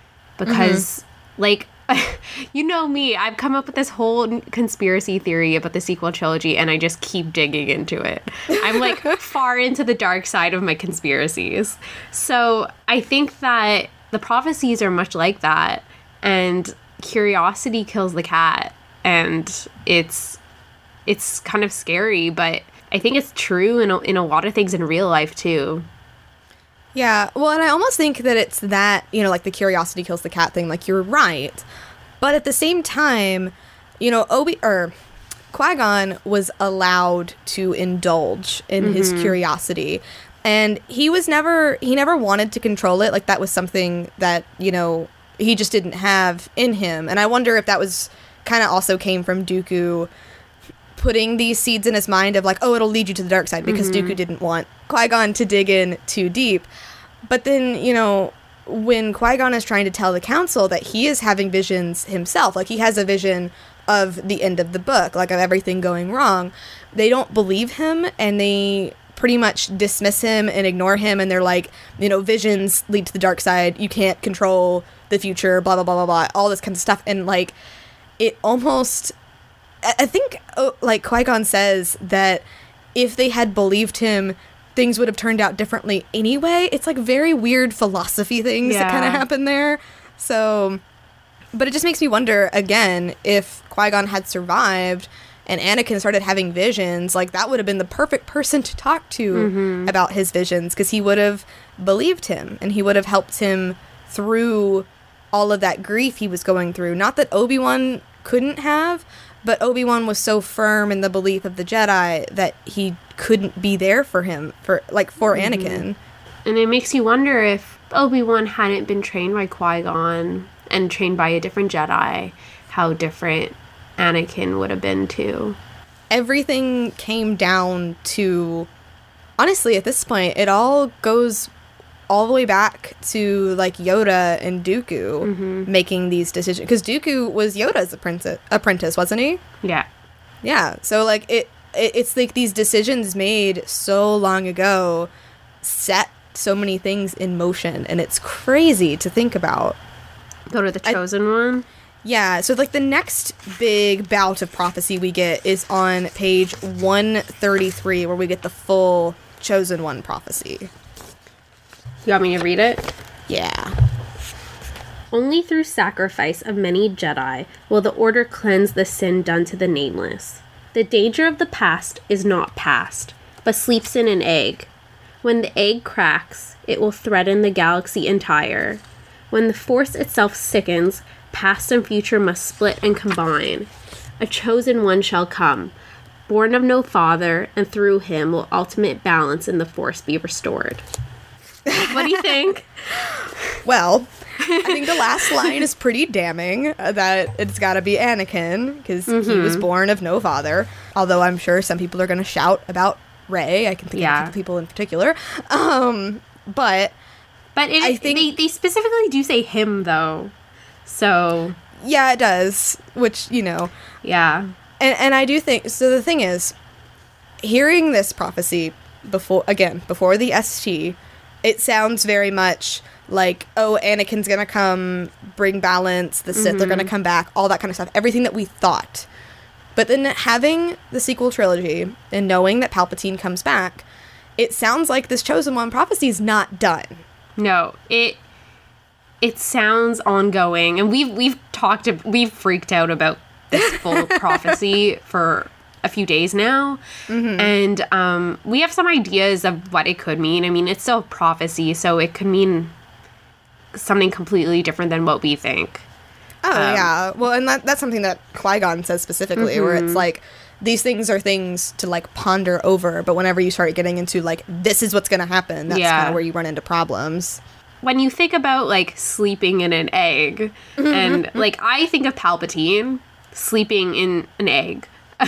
Because, mm-hmm. like, you know me, I've come up with this whole conspiracy theory about the sequel trilogy, and I just keep digging into it. I'm, like, far into the dark side of my conspiracies. So I think that the prophecies are much like that, and curiosity kills the cat, and it's it's kind of scary, but I think it's true in a, in a lot of things in real life, too. Yeah, well, and I almost think that it's that, you know, like the curiosity kills the cat thing, like, you're right. But at the same time, you know, Obi or Qui-Gon was allowed to indulge in mm-hmm. his curiosity. And he was never, he never wanted to control it. Like, that was something that, you know, he just didn't have in him. And I wonder if that was kind of also came from Dooku putting these seeds in his mind of, like, oh, it'll lead you to the dark side, because mm-hmm. Dooku didn't want Qui-Gon to dig in too deep. But then, you know, when Qui-Gon is trying to tell the council that he is having visions himself, like, he has a vision of the end of the book, like, of everything going wrong, they don't believe him, and they pretty much dismiss him and ignore him, and they're like, you know, visions lead to the dark side, you can't control the future, blah, blah, blah, blah, blah, all this kind of stuff. And, like, it almost... I think, oh, like, Qui-Gon says that if they had believed him, things would have turned out differently anyway. It's, like, very weird philosophy things yeah. that kind of happen there. So, but it just makes me wonder, again, if Qui-Gon had survived and Anakin started having visions, like, that would have been the perfect person to talk to mm-hmm. about his visions, because he would have believed him, and he would have helped him through all of that grief he was going through. Not that Obi-Wan couldn't have, but Obi-Wan was so firm in the belief of the Jedi that he couldn't be there for him, for like for mm-hmm. Anakin. And it makes you wonder if Obi-Wan hadn't been trained by Qui-Gon and trained by a different Jedi, how different Anakin would have been too. Everything came down to, honestly, at this point, it all goes all the way back to like Yoda and Dooku mm-hmm. making these decisions, because Dooku was Yoda's apprentice, apprentice, wasn't he? Yeah, yeah. So like it, it, it's like these decisions made so long ago set so many things in motion, and it's crazy to think about. Go to the Chosen I, One. Yeah. So like the next big bout of prophecy we get is on page one thirty-three, where we get the full Chosen One prophecy. You want me to read it? Yeah. Only through sacrifice of many Jedi will the Order cleanse the sin done to the Nameless. The danger of the past is not past, but sleeps in an egg. When the egg cracks, it will threaten the galaxy entire. When the Force itself sickens, past and future must split and combine. A chosen one shall come, born of no father, and through him will ultimate balance in the Force be restored. What do you think? Well, I think the last line is pretty damning, uh, that it's got to be Anakin, because mm-hmm. he was born of no father. Although I'm sure some people are going to shout about Rey. I can think yeah. of a couple people in particular. Um, but but it, I think they, they specifically do say him, though. So yeah, it does. Which, you know. Yeah. And, and I do think, so the thing is, hearing this prophecy before, again, before the S T, it sounds very much like, oh, Anakin's gonna come, bring balance, the Sith mm-hmm. are gonna come back, all that kind of stuff. Everything that we thought. But then having the sequel trilogy and knowing that Palpatine comes back, it sounds like this Chosen One prophecy is not done. No, it it sounds ongoing, and we've we've talked, we've freaked out about this full prophecy for a few days now, mm-hmm. and um, we have some ideas of what it could mean. I mean, it's still a prophecy, so it could mean something completely different than what we think. Oh, um, yeah. Well, and that, that's something that Qui-Gon says specifically, mm-hmm. where it's like, these things are things to, like, ponder over, but whenever you start getting into, like, this is what's going to happen, that's yeah. kind of where you run into problems. When you think about, like, sleeping in an egg, mm-hmm. and, like, I think of Palpatine sleeping in an egg.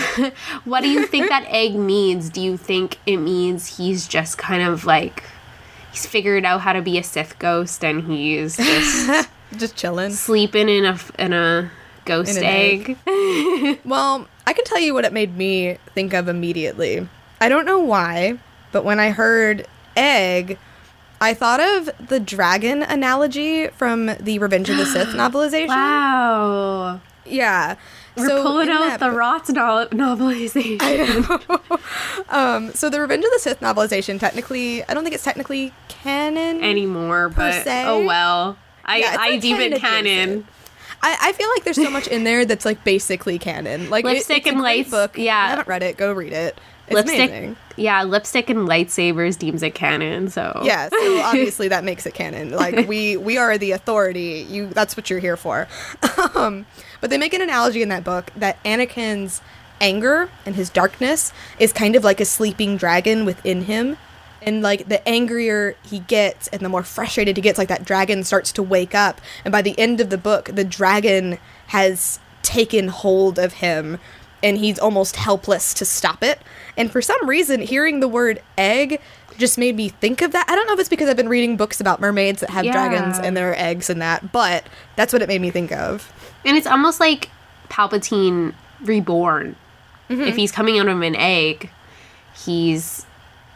What do you think that egg means? Do you think it means he's just kind of like, he's figured out how to be a Sith ghost and he's just just chilling, sleeping in a in a ghost in egg? egg. Well, I can tell you what it made me think of immediately. I don't know why, but when I heard egg, I thought of the dragon analogy from the Revenge of the Sith novelization. Wow. Yeah. We're so pulling out the Rots no- novelization. I know. um, so the Revenge of the Sith novelization, technically, I don't think it's technically canon anymore, but se. oh well. I, yeah, I like deem it canon. I, I feel like there's so much in there that's like basically canon. Like lipstick it, and lights. Book. Yeah, I haven't read it. Go read it. It's lipstick. Amazing. Yeah, lipstick and lightsabers deems it canon. So yeah, so obviously that makes it canon. Like we we are the authority. You that's what you're here for. um, but they make an analogy in that book that Anakin's anger and his darkness is kind of like a sleeping dragon within him. And, like, the angrier he gets and the more frustrated he gets, like, that dragon starts to wake up. And by the end of the book, the dragon has taken hold of him, and he's almost helpless to stop it. And for some reason, hearing the word egg just made me think of that. I don't know if it's because I've been reading books about mermaids that have yeah. dragons and there are eggs and that, but that's what it made me think of. And it's almost like Palpatine reborn. Mm-hmm. If he's coming out of an egg, he's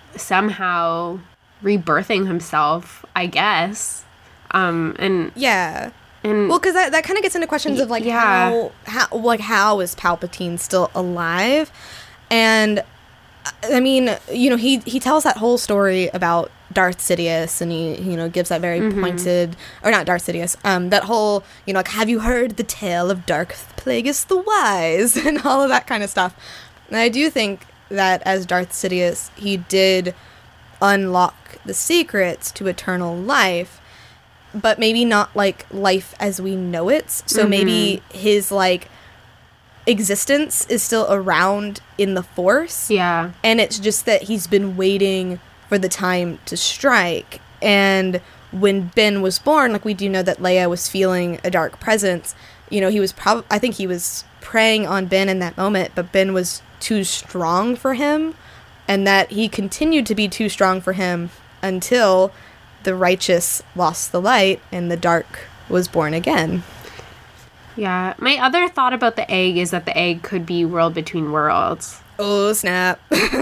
somehow rebirthing himself, I guess. Um, and yeah. And well, because that, that kind of gets into questions of like yeah. how how like how is Palpatine still alive? And I mean, you know, he he tells that whole story about Darth Sidious, and he you know gives that very mm-hmm. pointed, or not Darth Sidious, um, that whole you know like, have you heard the tale of Darth Plagueis the Wise and all of that kind of stuff. And I do think that as Darth Sidious, he did unlock the secrets to eternal life, but maybe not like life as we know it. So mm-hmm. maybe his like existence is still around in the Force. Yeah. And it's just that he's been waiting for the time to strike. And when Ben was born, like we do know that Leia was feeling a dark presence. You know, he was probably, I think he was preying on Ben in that moment, but Ben was too strong for him, and that he continued to be too strong for him until the righteous lost the light and the dark was born again. Yeah. My other thought about the egg is that the egg could be world between worlds. Oh, snap.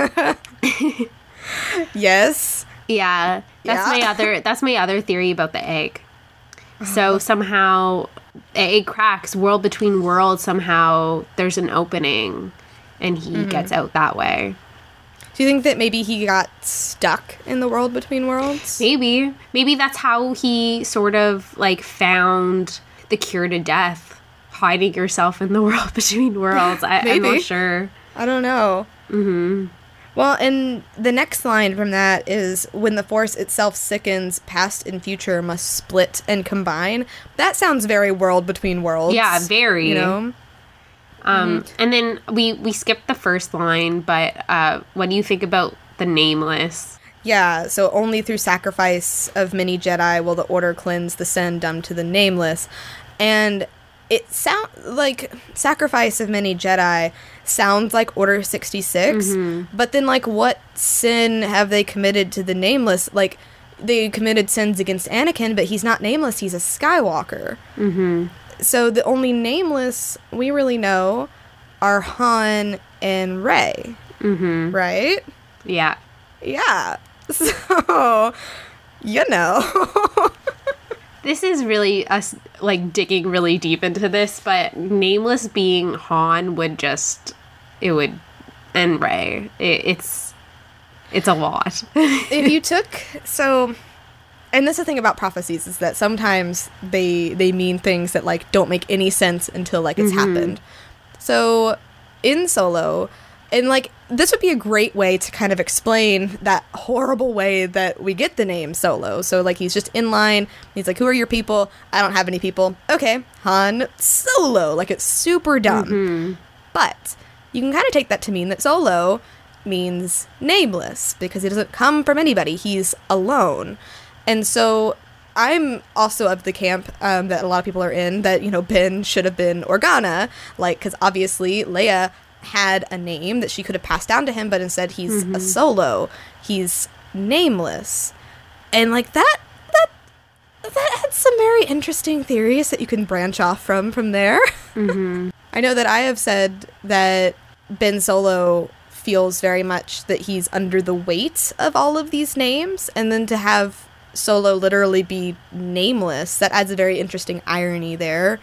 Yes. Yeah. That's Yeah. my other that's my other theory about the egg. So somehow the egg cracks, world between worlds, somehow there's an opening and he Mm-hmm. gets out that way. Do you think that maybe he got stuck in the world between worlds? Maybe. Maybe that's how he sort of like found the cure to death. Hiding yourself in the world between worlds. I, I'm Maybe. not sure. I don't know. Mm-hmm. Well, and the next line from that is, when the Force itself sickens, past and future must split and combine. That sounds very world between worlds. Yeah, very. You know? Um, And then we, we skipped the first line, but uh, what do you think about the nameless? Yeah, so only through sacrifice of many Jedi will the Order cleanse the sin done to the nameless. And it sound like sacrifice of many Jedi sounds like Order sixty-six, Mm-hmm. but then like what sin have they committed to the nameless? Like they committed sins against Anakin, but he's not nameless, he's a Skywalker. Mm-hmm. So the only nameless we really know are Han and Rey, Mm-hmm. right? Yeah. Yeah. So, you know. This is really us, like, digging really deep into this, but nameless being Han would just, it would, and Rey, it, it's, it's a lot. If you took, so, and that's the thing about prophecies, is that sometimes they they mean things that, like, don't make any sense until, like, it's happened. So, in Solo, and, like, this would be a great way to kind of explain that horrible way that we get the name Solo. So, like, he's just in line. He's like, who are your people? I don't have any people. Okay, Han Solo. Like, it's super dumb. But you can kind of take that to mean that Solo means nameless, because he doesn't come from anybody. He's alone. And so I'm also of the camp um, that a lot of people are in, that, you know, Ben should have been Organa. Like, because obviously Leia had a name that she could have passed down to him, but instead he's a Solo. He's nameless. And like that that that had some very interesting theories that you can branch off from from there. Mm-hmm. I know that I have said that Ben Solo feels very much that he's under the weight of all of these names, and then to have Solo literally be nameless, that adds a very interesting irony there.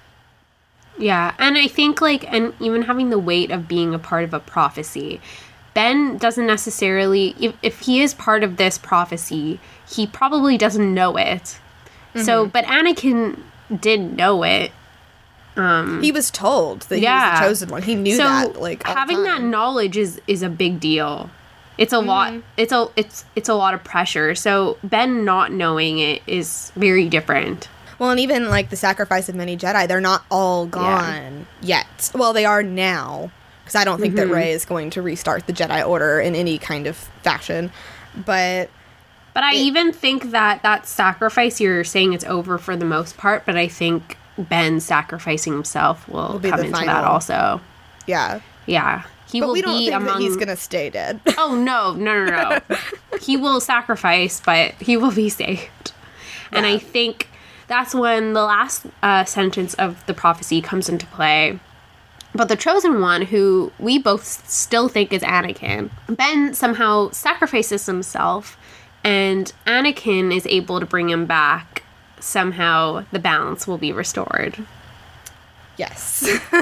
Yeah, and I think, like, and even having the weight of being a part of a prophecy, Ben doesn't necessarily, if, if he is part of this prophecy, he probably doesn't know it. Mm-hmm. So, but Anakin did know it. Um, He was told that yeah. he was the chosen one. He knew so that, like, all the having that time. knowledge is is a big deal. It's a lot. It's a it's it's a lot of pressure. So Ben not knowing it is very different. Well, and even, like, the sacrifice of many Jedi, they're not all gone yet. Well, they are now, because I don't think Mm-hmm. that Rey is going to restart the Jedi Order in any kind of fashion. But But I It- even think that that sacrifice, you're saying it's over for the most part, but I think Ben sacrificing himself will, Will be come the into final. that also. yeah. Yeah. He But will we don't be think among... that he's going to stay dead. Oh, no, no, no, no. He will sacrifice, but he will be saved. And Yeah. I think that's when the last uh, sentence of the prophecy comes into play. But the chosen one, who we both still think is Anakin, Ben somehow sacrifices himself, and Anakin is able to bring him back. Somehow the balance will be restored. Yes.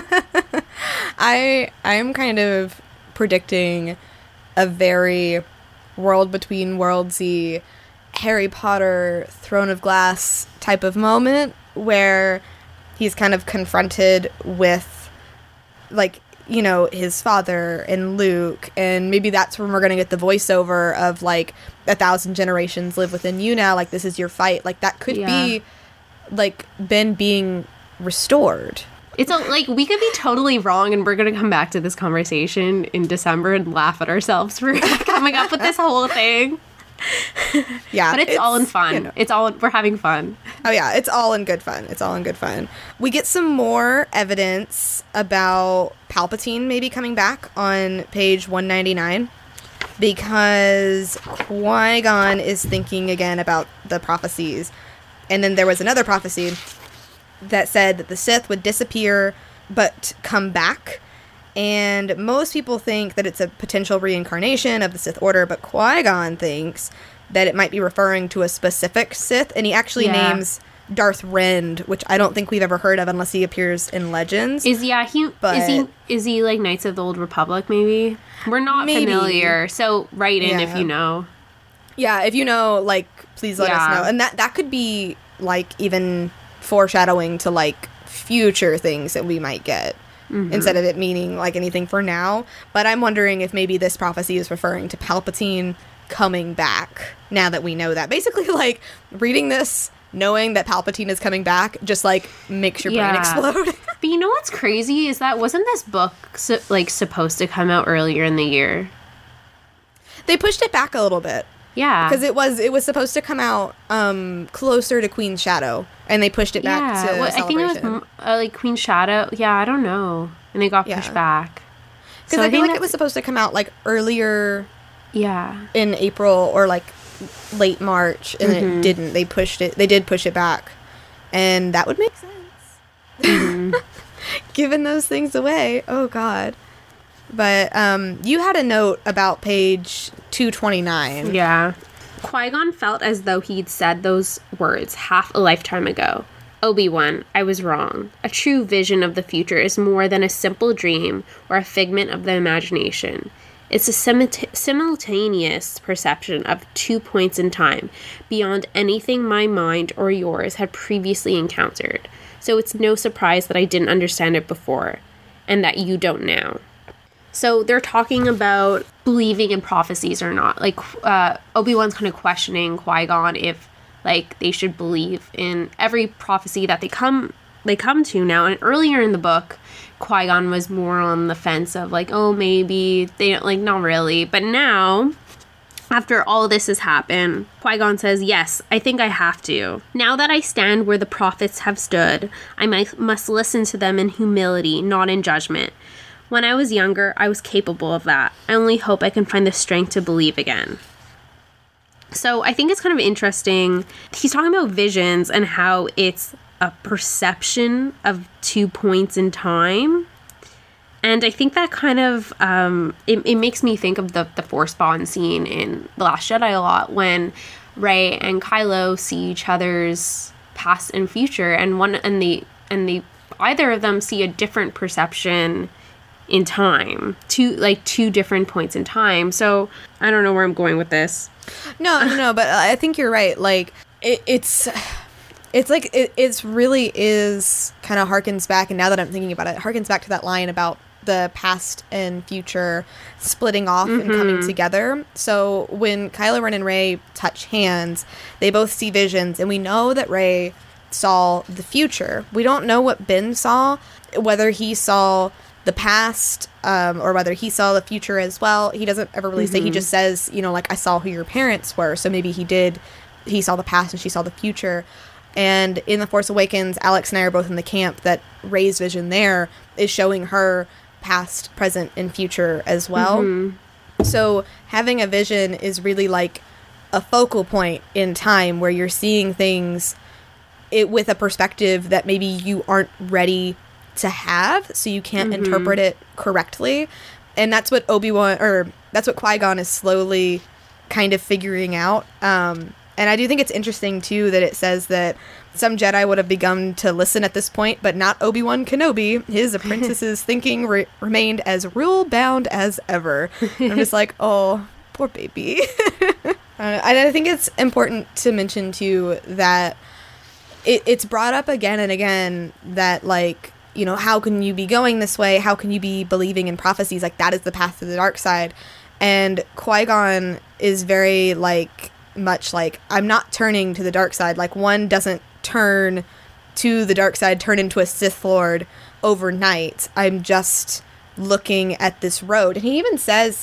I I am kind of predicting a very world between worldsy Harry Potter Throne of Glass type of moment, where he's kind of confronted with, like, you know, his father and Luke, and maybe that's when we're going to get the voiceover of, like, a thousand generations live within you now, like, this is your fight. Like, that could Yeah. be, like, Ben being restored. It's a, like, we could be totally wrong, and we're going to come back to this conversation in December and laugh at ourselves for coming up with this whole thing. Yeah. But it's, it's all in fun. You know. It's all, we're having fun. Oh, yeah. It's all in good fun. It's all in good fun. We get some more evidence about Palpatine maybe coming back on page one ninety-nine. Because Qui-Gon is thinking again about the prophecies. And then there was another prophecy that said that the Sith would disappear but come back. And most people think that it's a potential reincarnation of the Sith Order, but Qui-Gon thinks that it might be referring to a specific Sith. And he actually yeah. names Darth Rend, which I don't think we've ever heard of unless he appears in Legends. Is yeah, he but is he is he like Knights of the Old Republic maybe? We're not maybe. familiar, so write in yeah. if you know. Yeah, if you know, like, please let yeah. us know. And that that could be like even foreshadowing to like future things that we might get. Mm-hmm. Instead of it meaning like anything for now. But I'm wondering if maybe this prophecy is referring to Palpatine coming back now that we know that. Basically, like, reading this, knowing that Palpatine is coming back, just, like, makes your yeah. brain explode. But you know what's crazy is that wasn't this book, su- like, supposed to come out earlier in the year? They pushed it back a little bit. Yeah. Because it was it was supposed to come out um, closer to Queen's Shadow, and they pushed it back yeah. to well, I think it was, uh, like, Queen's Shadow. Yeah, I don't know. And it got yeah. pushed back. Because so I, I feel like it was supposed to come out, like, earlier yeah. in April or, like, late March, and mm-hmm. it didn't. They pushed it. They did push it back. And that would make sense. Mm-hmm. Giving those things away. Oh, God. But um, you had a note about page two twenty-nine. Yeah. Qui-Gon felt as though he'd said those words half a lifetime ago. Obi-Wan, I was wrong. A true vision of the future is more than a simple dream or a figment of the imagination. It's a simulta- simultaneous perception of two points in time, beyond anything my mind or yours had previously encountered. So it's no surprise that I didn't understand it before, and that you don't now. So they're talking about believing in prophecies or not. Like, uh, Obi-Wan's kind of questioning Qui-Gon if, like, they should believe in every prophecy that they come they come to now. And earlier in the book, Qui-Gon was more on the fence of, like, oh, maybe they don't, like, not really. But now, after all this has happened, Qui-Gon says, yes, I think I have to. Now that I stand where the prophets have stood, I might, must listen to them in humility, not in judgment. When I was younger, I was capable of that. I only hope I can find the strength to believe again. So I think it's kind of interesting. He's talking about visions and how it's a perception of two points in time. And I think that kind of, um, it, it makes me think of the, the Force Bond scene in The Last Jedi a lot, when Rey and Kylo see each other's past and future, and one and the and the either of them see a different perception in time, two like two different points in time. So I don't know where I'm going with this. No, no, no. But I think you're right. Like it, it's, it's like it, it's really is kind of harkens back. And now that I'm thinking about it, it harkens back to that line about the past and future splitting off mm-hmm. and coming together. So when Kylo Ren and Rey touch hands, they both see visions, and we know that Rey saw the future. We don't know what Ben saw, whether he saw the past, um, or whether he saw the future as well. He doesn't ever really mm-hmm. say. He just says, you know, like, I saw who your parents were. So maybe he did. He saw the past and she saw the future. And in The Force Awakens, Alex and I are both in the camp that Rey's vision there is showing her past, present, and future as well. Mm-hmm. So having a vision is really like a focal point in time where you're seeing things it with a perspective that maybe you aren't ready to have, so you can't mm-hmm. interpret it correctly. And that's what Obi-Wan, or that's what Qui-Gon is slowly kind of figuring out. Um, and I do think it's interesting, too, that it says that some Jedi would have begun to listen at this point, but not Obi-Wan Kenobi. His apprentice's thinking re- remained as rule-bound as ever. And I'm just like, oh, poor baby. uh, and I think it's important to mention, too, that it, it's brought up again and again that, like, you know, how can you be going this way? How can you be believing in prophecies? Like, that is the path to the dark side. And Qui-Gon is very, like, much like, I'm not turning to the dark side. Like, one doesn't turn to the dark side, turn into a Sith Lord overnight. I'm just looking at this road. And he even says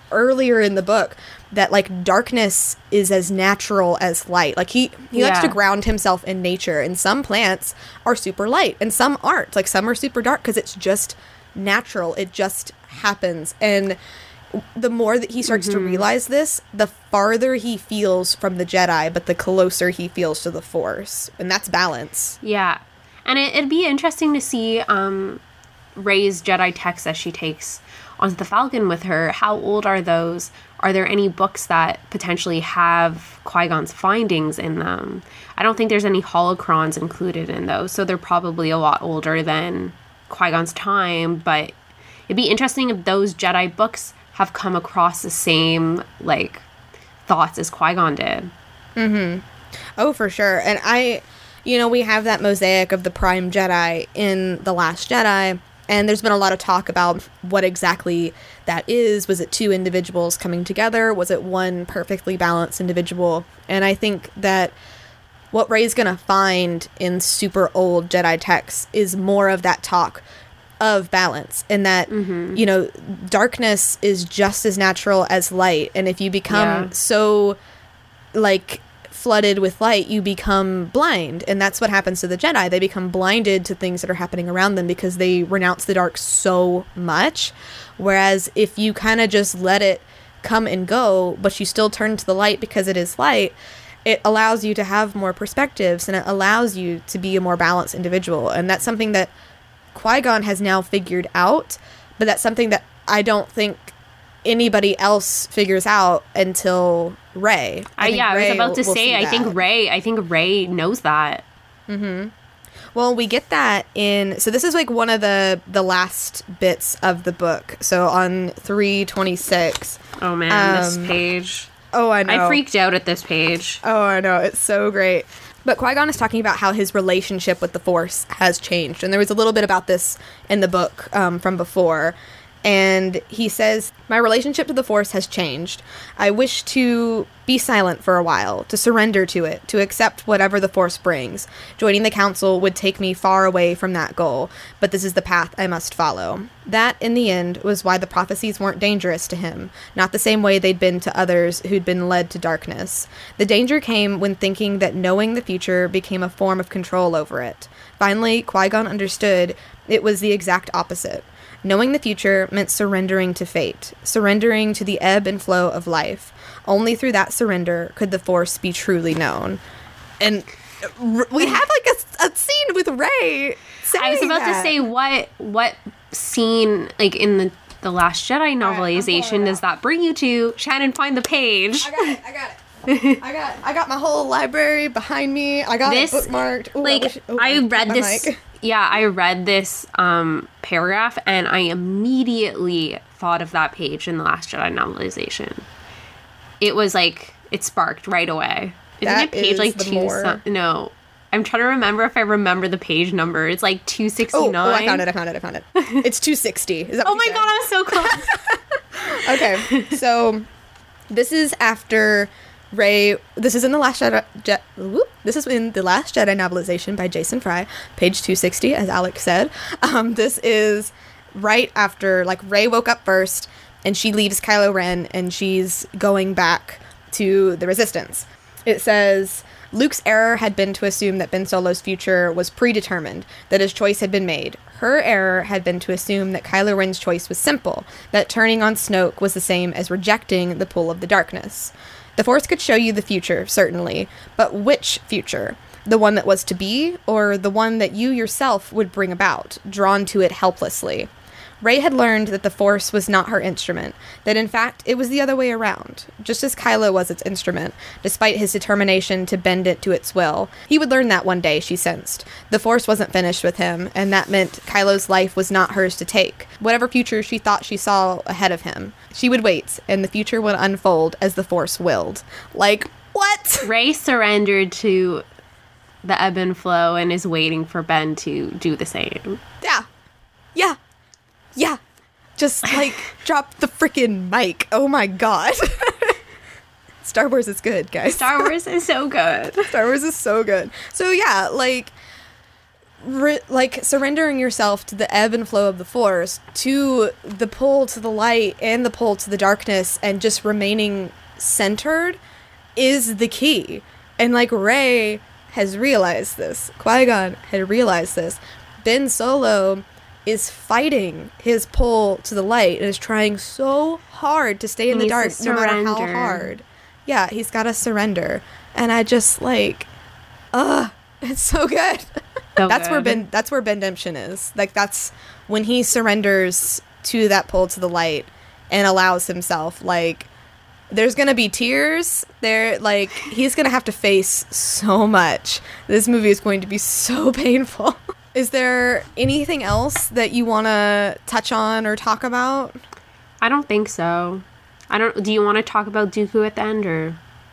earlier in the book that like darkness is as natural as light. Like he he likes Yeah. to ground himself in nature, and some plants are super light and some aren't. Like some are super dark because it's just natural. It just happens. And the more that he starts Mm-hmm. to realize this, the farther he feels from the Jedi, but the closer he feels to the Force. And that's balance. Yeah. And it, it'd be interesting to see um, Rey's Jedi texts as she takes onto the Falcon with her. How old are those? Are there any books that potentially have Qui-Gon's findings in them? I don't think there's any holocrons included in those, so they're probably a lot older than Qui-Gon's time, but it'd be interesting if those Jedi books have come across the same, like, thoughts as Qui-Gon did. Oh, for sure. And I, you know, we have that mosaic of the Prime Jedi in The Last Jedi, and there's been a lot of talk about what exactly that is. Was it two individuals coming together? Was it one perfectly balanced individual? And I think that what Rey's going to find in super old Jedi texts is more of that talk of balance, and that, Mm-hmm. you know, darkness is just as natural as light. And if you become Yeah. so, like, flooded with light, you become blind. And that's what happens to the Jedi. They become blinded to things that are happening around them because they renounce the dark so much. Whereas if you kind of just let it come and go, but you still turn to the light because it is light, it allows you to have more perspectives, and it allows you to be a more balanced individual. And that's something that Qui-Gon has now figured out, but that's something that I don't think anybody else figures out until Rey. I, think yeah, I Rey was about will- to will say, see I think that. Rey, I think Rey knows that. Well, we get that in, so this is like one of the the last bits of the book. So on three twenty-six. Oh man, Um, this page. Oh, I know. I freaked out at this page. Oh, I know. It's so great. But Qui-Gon is talking about how his relationship with the Force has changed. And there was a little bit about this in the book um, from before. And he says, "My relationship to the Force has changed. I wish to be silent for a while, to surrender to it, to accept whatever the Force brings. Joining the Council would take me far away from that goal, but this is the path I must follow." That, in the end, was why the prophecies weren't dangerous to him, not the same way they'd been to others who'd been led to darkness. The danger came when thinking that knowing the future became a form of control over it. Finally, Qui-Gon understood it was the exact opposite. Knowing the future meant surrendering to fate, surrendering to the ebb and flow of life. Only through that surrender could the Force be truly known. And r- we have like a, a scene with Rey saying I was about that. to say, what what scene, like in the the Last Jedi I'm pulling novelization, it does up. that bring you to? Shannon, find the page. I got it. I got it. I got I got my whole library behind me. I got This, it bookmarked. Ooh, like, wish- ooh, I read my this. mic. Yeah, I read this um, paragraph, and I immediately thought of that page in the Last Jedi novelization. It was like it sparked right away. Isn't That it page is like the two? more- Some, no, I'm trying to remember if I remember the page number. It's like two sixty Oh, nine. oh, I found it. I found it. I found it. It's two sixty. Is that Oh what my you said? god, I'm so close. Okay, so this is after Rey. This is in the Last Jedi. Je, whoop, this is in the Last Jedi novelization by Jason Fry, page two sixty, as Alex said. Um, this is right after, like, Rey woke up first, and she leaves Kylo Ren, and she's going back to the Resistance. It says, Luke's error had been to assume that Ben Solo's future was predetermined, that his choice had been made. Her error had been to assume that Kylo Ren's choice was simple, that turning on Snoke was the same as rejecting the pull of the darkness. The Force could show you the future, certainly, but which future? The one that was to be, or the one that you yourself would bring about, drawn to it helplessly? Rey had learned that the Force was not her instrument, that in fact it was the other way around, just as Kylo was its instrument, despite his determination to bend it to its will. He would learn that one day, she sensed. The Force wasn't finished with him, and that meant Kylo's life was not hers to take. Whatever future she thought she saw ahead of him, she would wait, and the future would unfold as the Force willed. Like, what? Rey surrendered to the ebb and flow and is waiting for Ben to do the same. Yeah. Yeah. Yeah. Just, like, drop the freaking mic. Oh my god. Star Wars is good, guys. Star Wars is so good. Star Wars is so good. So, yeah, like, Re- like surrendering yourself to the ebb and flow of the Force, to the pull to the light and the pull to the darkness, and just remaining centered is the key. And like Rey has realized this, Qui-Gon had realized this. Ben Solo is fighting his pull to the light and is trying so hard to stay in He the needs dark, to no matter how surrender. hard. Yeah, he's got to surrender, and I just like, ugh, it's so good. So that's where good. Ben. That's where Bendemption is. Like that's when he surrenders to that pull to the light and allows himself. Like there's gonna be tears. There, like he's gonna have to face so much. This movie is going to be so painful. Is there anything else that you want to touch on or talk about? I don't think so. I don't. Do you want to talk about Dooku at the end, or?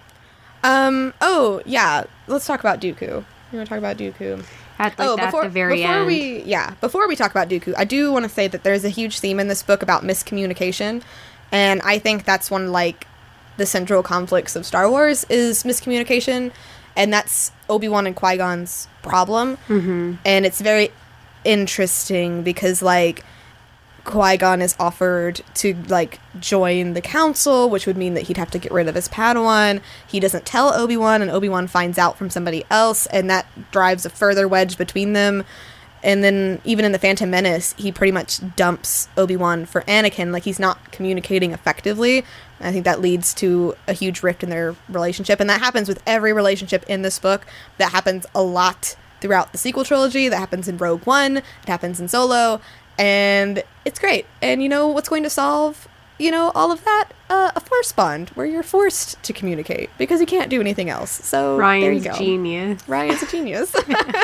Um. Oh yeah. Let's talk about Dooku. You want to talk about Dooku? At like oh, that, before, the very before end. we yeah, before we talk about Dooku, I do want to say that there's a huge theme in this book about miscommunication, and I think that's one like the central conflicts of Star Wars is miscommunication, and that's Obi-Wan and Qui-Gon's problem. Mm-hmm. And it's very interesting because like Qui-Gon is offered to like join the council, which would mean that he'd have to get rid of his Padawan. He doesn't tell Obi-Wan, and Obi-Wan finds out from somebody else, and that drives a further wedge between them. And then even in The Phantom Menace, he pretty much dumps Obi-Wan for Anakin. Like he's not communicating effectively. I think that leads to a huge rift in their relationship, and that happens with every relationship in this book. That happens a lot throughout the sequel trilogy. That happens in Rogue One. It happens in Solo. And it's great. And you know what's going to solve, you know, all of that? Uh, a force bond where you're forced to communicate because you can't do anything else. So Ryan's there you go. genius. Ryan's a genius.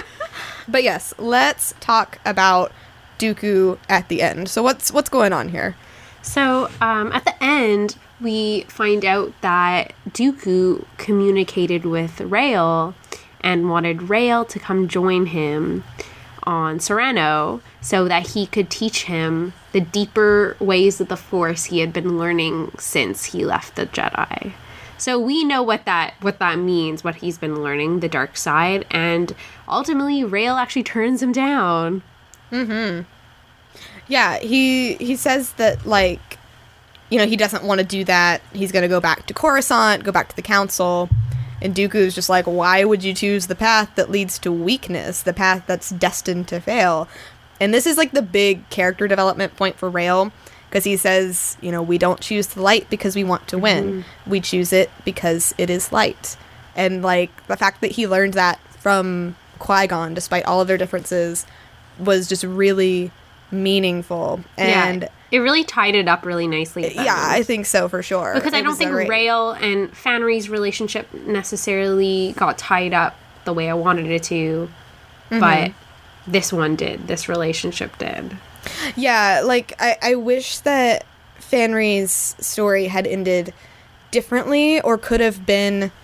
But yes, let's talk about Dooku at the end. So what's what's going on here? So um, at the end, we find out that Dooku communicated with Rael and wanted Rael to come join him on Sereno so that he could teach him the deeper ways of the Force he had been learning since he left the Jedi. So we know what that what that means, what he's been learning, the dark side, and ultimately Rael actually turns him down. Mm-hmm. Yeah, he he says that like, you know, he doesn't want to do that. He's going to go back to Coruscant, go back to the Council. And Dooku's just like, why would you choose the path that leads to weakness, the path that's destined to fail? And this is like the big character development point for Rael, because he says, you know, we don't choose the light because we want to win. Mm-hmm. We choose it because it is light. And like the fact that he learned that from Qui-Gon, despite all of their differences, was just really meaningful. And yeah, it really tied it up really nicely. Yeah, end. I think so for sure. Because it I don't think great... Rael and Fanry's relationship necessarily got tied up the way I wanted it to, mm-hmm. but this one did. This relationship did. Yeah, like I, I wish that Fanry's story had ended differently or could have been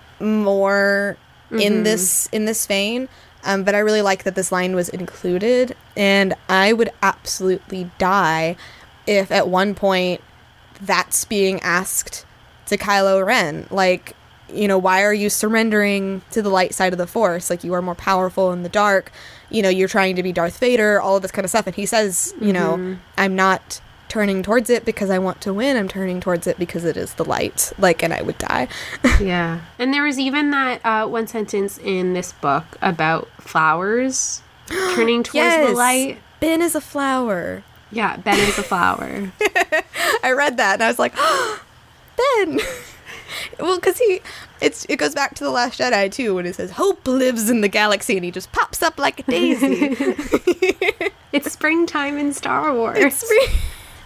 more mm-hmm. in this in this vein. Um, but I really like that this line was included, and I would absolutely die if at one point that's being asked to Kylo Ren. Like, you know, why are you surrendering to the light side of the Force? Like, you are more powerful in the dark. You know, you're trying to be Darth Vader, all of this kind of stuff. And he says, you mm-hmm. know, I'm not turning towards it because I want to win. I'm turning towards it because it is the light. Like, and I would die. Yeah. And there was even that uh, one sentence in this book about flowers turning towards yes. the light. Ben is a flower. Yeah, Ben is a flower. I read that and I was like, oh, Ben. Well, because he, it's it goes back to The Last Jedi too, when it says hope lives in the galaxy, and he just pops up like a daisy. It's springtime in Star Wars. It's spring.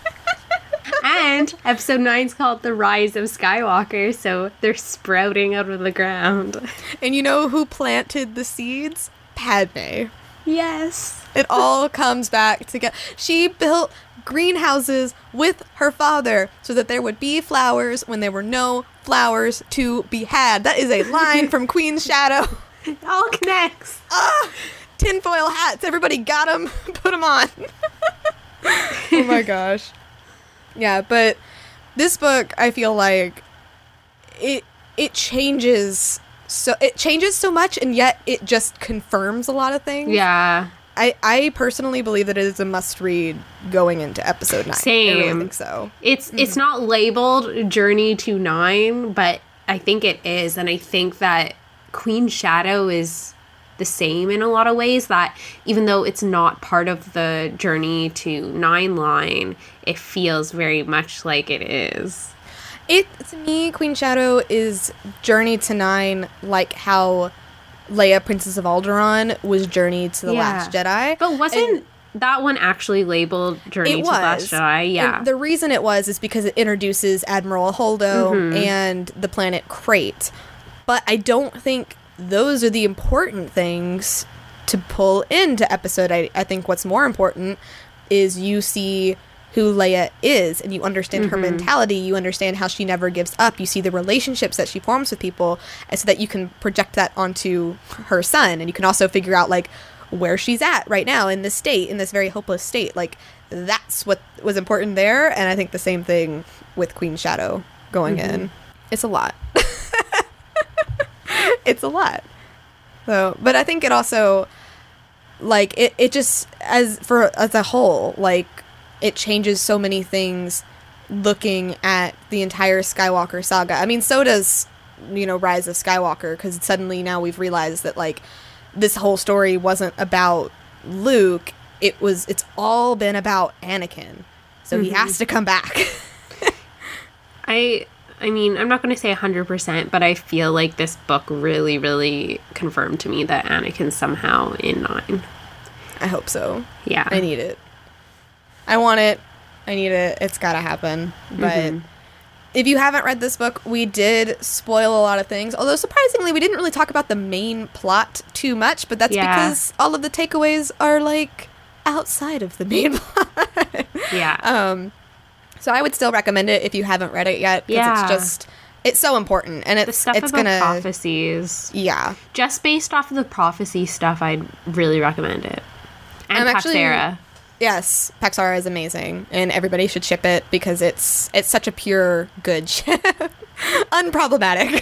And episode nine's called The Rise of Skywalker, so they're sprouting out of the ground. And you know who planted the seeds? Padme. Yes. It all comes back together. She built greenhouses with her father so that there would be flowers when there were no flowers to be had. That is a line from Queen's Shadow. It all connects. Ah, tinfoil hats. Everybody got them. Put them on. Oh my gosh. Yeah, but this book, I feel like it it changes so it changes so much, and yet it just confirms a lot of things. Yeah. I, I personally believe that it is a must-read going into episode nine. Same. I really think so. It's Mm-hmm. it's not labeled Journey to Nine, but I think it is, and I think that Queen Shadow is the same in a lot of ways, that even though it's not part of the Journey to Nine line, it feels very much like it is. It, to me, Queen Shadow is Journey to Nine, like how Leia, Princess of Alderaan, was Journey to the Yeah. Last Jedi. But wasn't And that one actually labeled Journey it to was. the Last Jedi? Yeah. And the reason it was is because it introduces Admiral Holdo Mm-hmm. and the planet Crate. But I don't think those are the important things to pull into episode. I, I think what's more important is you see who Leia is, and you understand her mentality, you understand how she never gives up, you see the relationships that she forms with people, and so that you can project that onto her son, and you can also figure out, like, where she's at right now in this state, in this very hopeless state. Like, that's what was important there, and I think the same thing with Queen Shadow going mm-hmm. in. It's a lot. It's a lot. So, but I think it also, like, it, it just, as for, as a whole, like, it changes so many things looking at the entire Skywalker saga. I mean, so does, you know, Rise of Skywalker, because suddenly now we've realized that, like, this whole story wasn't about Luke. It was, it's all been about Anakin. So mm-hmm. he has to come back. I, I mean, I'm not going to say one hundred percent, but I feel like this book really, really confirmed to me that Anakin's somehow in nine. I hope so. Yeah. I need it. I want it. I need it. It's gotta happen. But mm-hmm. if you haven't read this book, we did spoil a lot of things. Although, surprisingly, we didn't really talk about the main plot too much. But that's yeah. because all of the takeaways are, like, outside of the main plot. Yeah. Um. So I would still recommend it if you haven't read it yet. Because yeah. it's just, it's so important. And it's, the stuff it's about gonna... prophecies. Yeah. Just based off of the prophecy stuff, I'd really recommend it. And I'm Paxera. Actually, yes, Paxara is amazing, and everybody should ship it because it's it's such a pure good ship, unproblematic.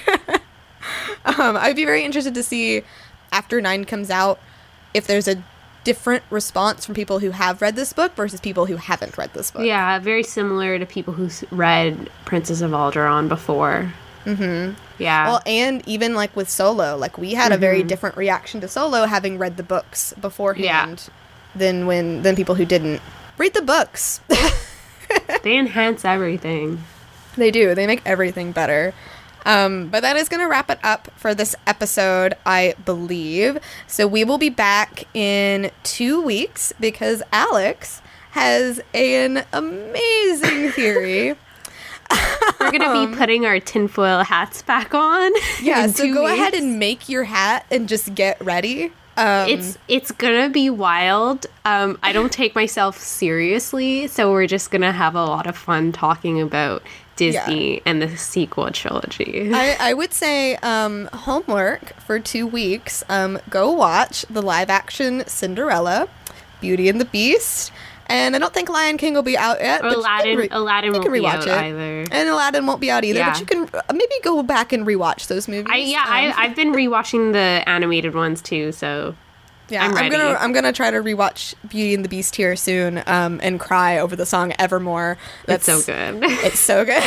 um, I'd be very interested to see after nine comes out if there's a different response from people who have read this book versus people who haven't read this book. Yeah, very similar to people who read Princess of Alderaan before. Mm-hmm. Yeah. Well, and even like with Solo, like we had mm-hmm. a very different reaction to Solo having read the books beforehand. Yeah. Than when than people who didn't. Read the books. They enhance everything. They do. They make everything better. Um, but that is going to wrap it up for this episode, I believe. So we will be back in two weeks because Alex has an amazing theory. We're going to be putting our tinfoil hats back on. Yeah, so go weeks. ahead and make your hat and just get ready. Um, it's it's gonna be wild. Um, I don't take myself seriously, so we're just gonna have a lot of fun talking about Disney yeah. and the sequel trilogy. I, I would say um, homework for two weeks. Um, go watch the live action Cinderella, Beauty and the Beast, and I don't think Lion King will be out yet. Or but Aladdin. Re- Aladdin won't be out it. either. And Aladdin won't be out either. Yeah. But you can uh, maybe go back and rewatch those movies. I, yeah, um, I, I've been rewatching the animated ones too, so yeah, I'm ready. I'm gonna I'm gonna try to rewatch Beauty and the Beast here soon, um, and cry over the song Evermore. That's it's so good. It's so good.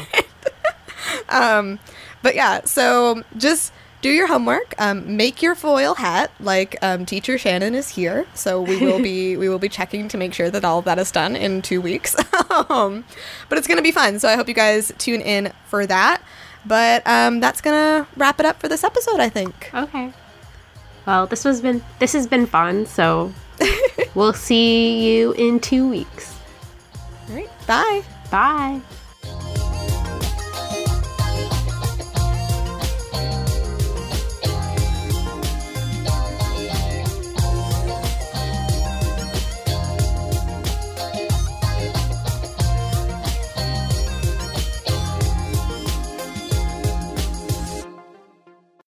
um, but yeah, so just do your homework. Um, make your foil hat. Like um, Teacher Shannon is here, so we will be we will be checking to make sure that all of that is done in two weeks. um, but it's gonna be fun. So I hope you guys tune in for that. But um, that's gonna wrap it up for this episode, I think. Okay. Well, this was been this has been fun. So we'll see you in two weeks. All right. Bye. Bye.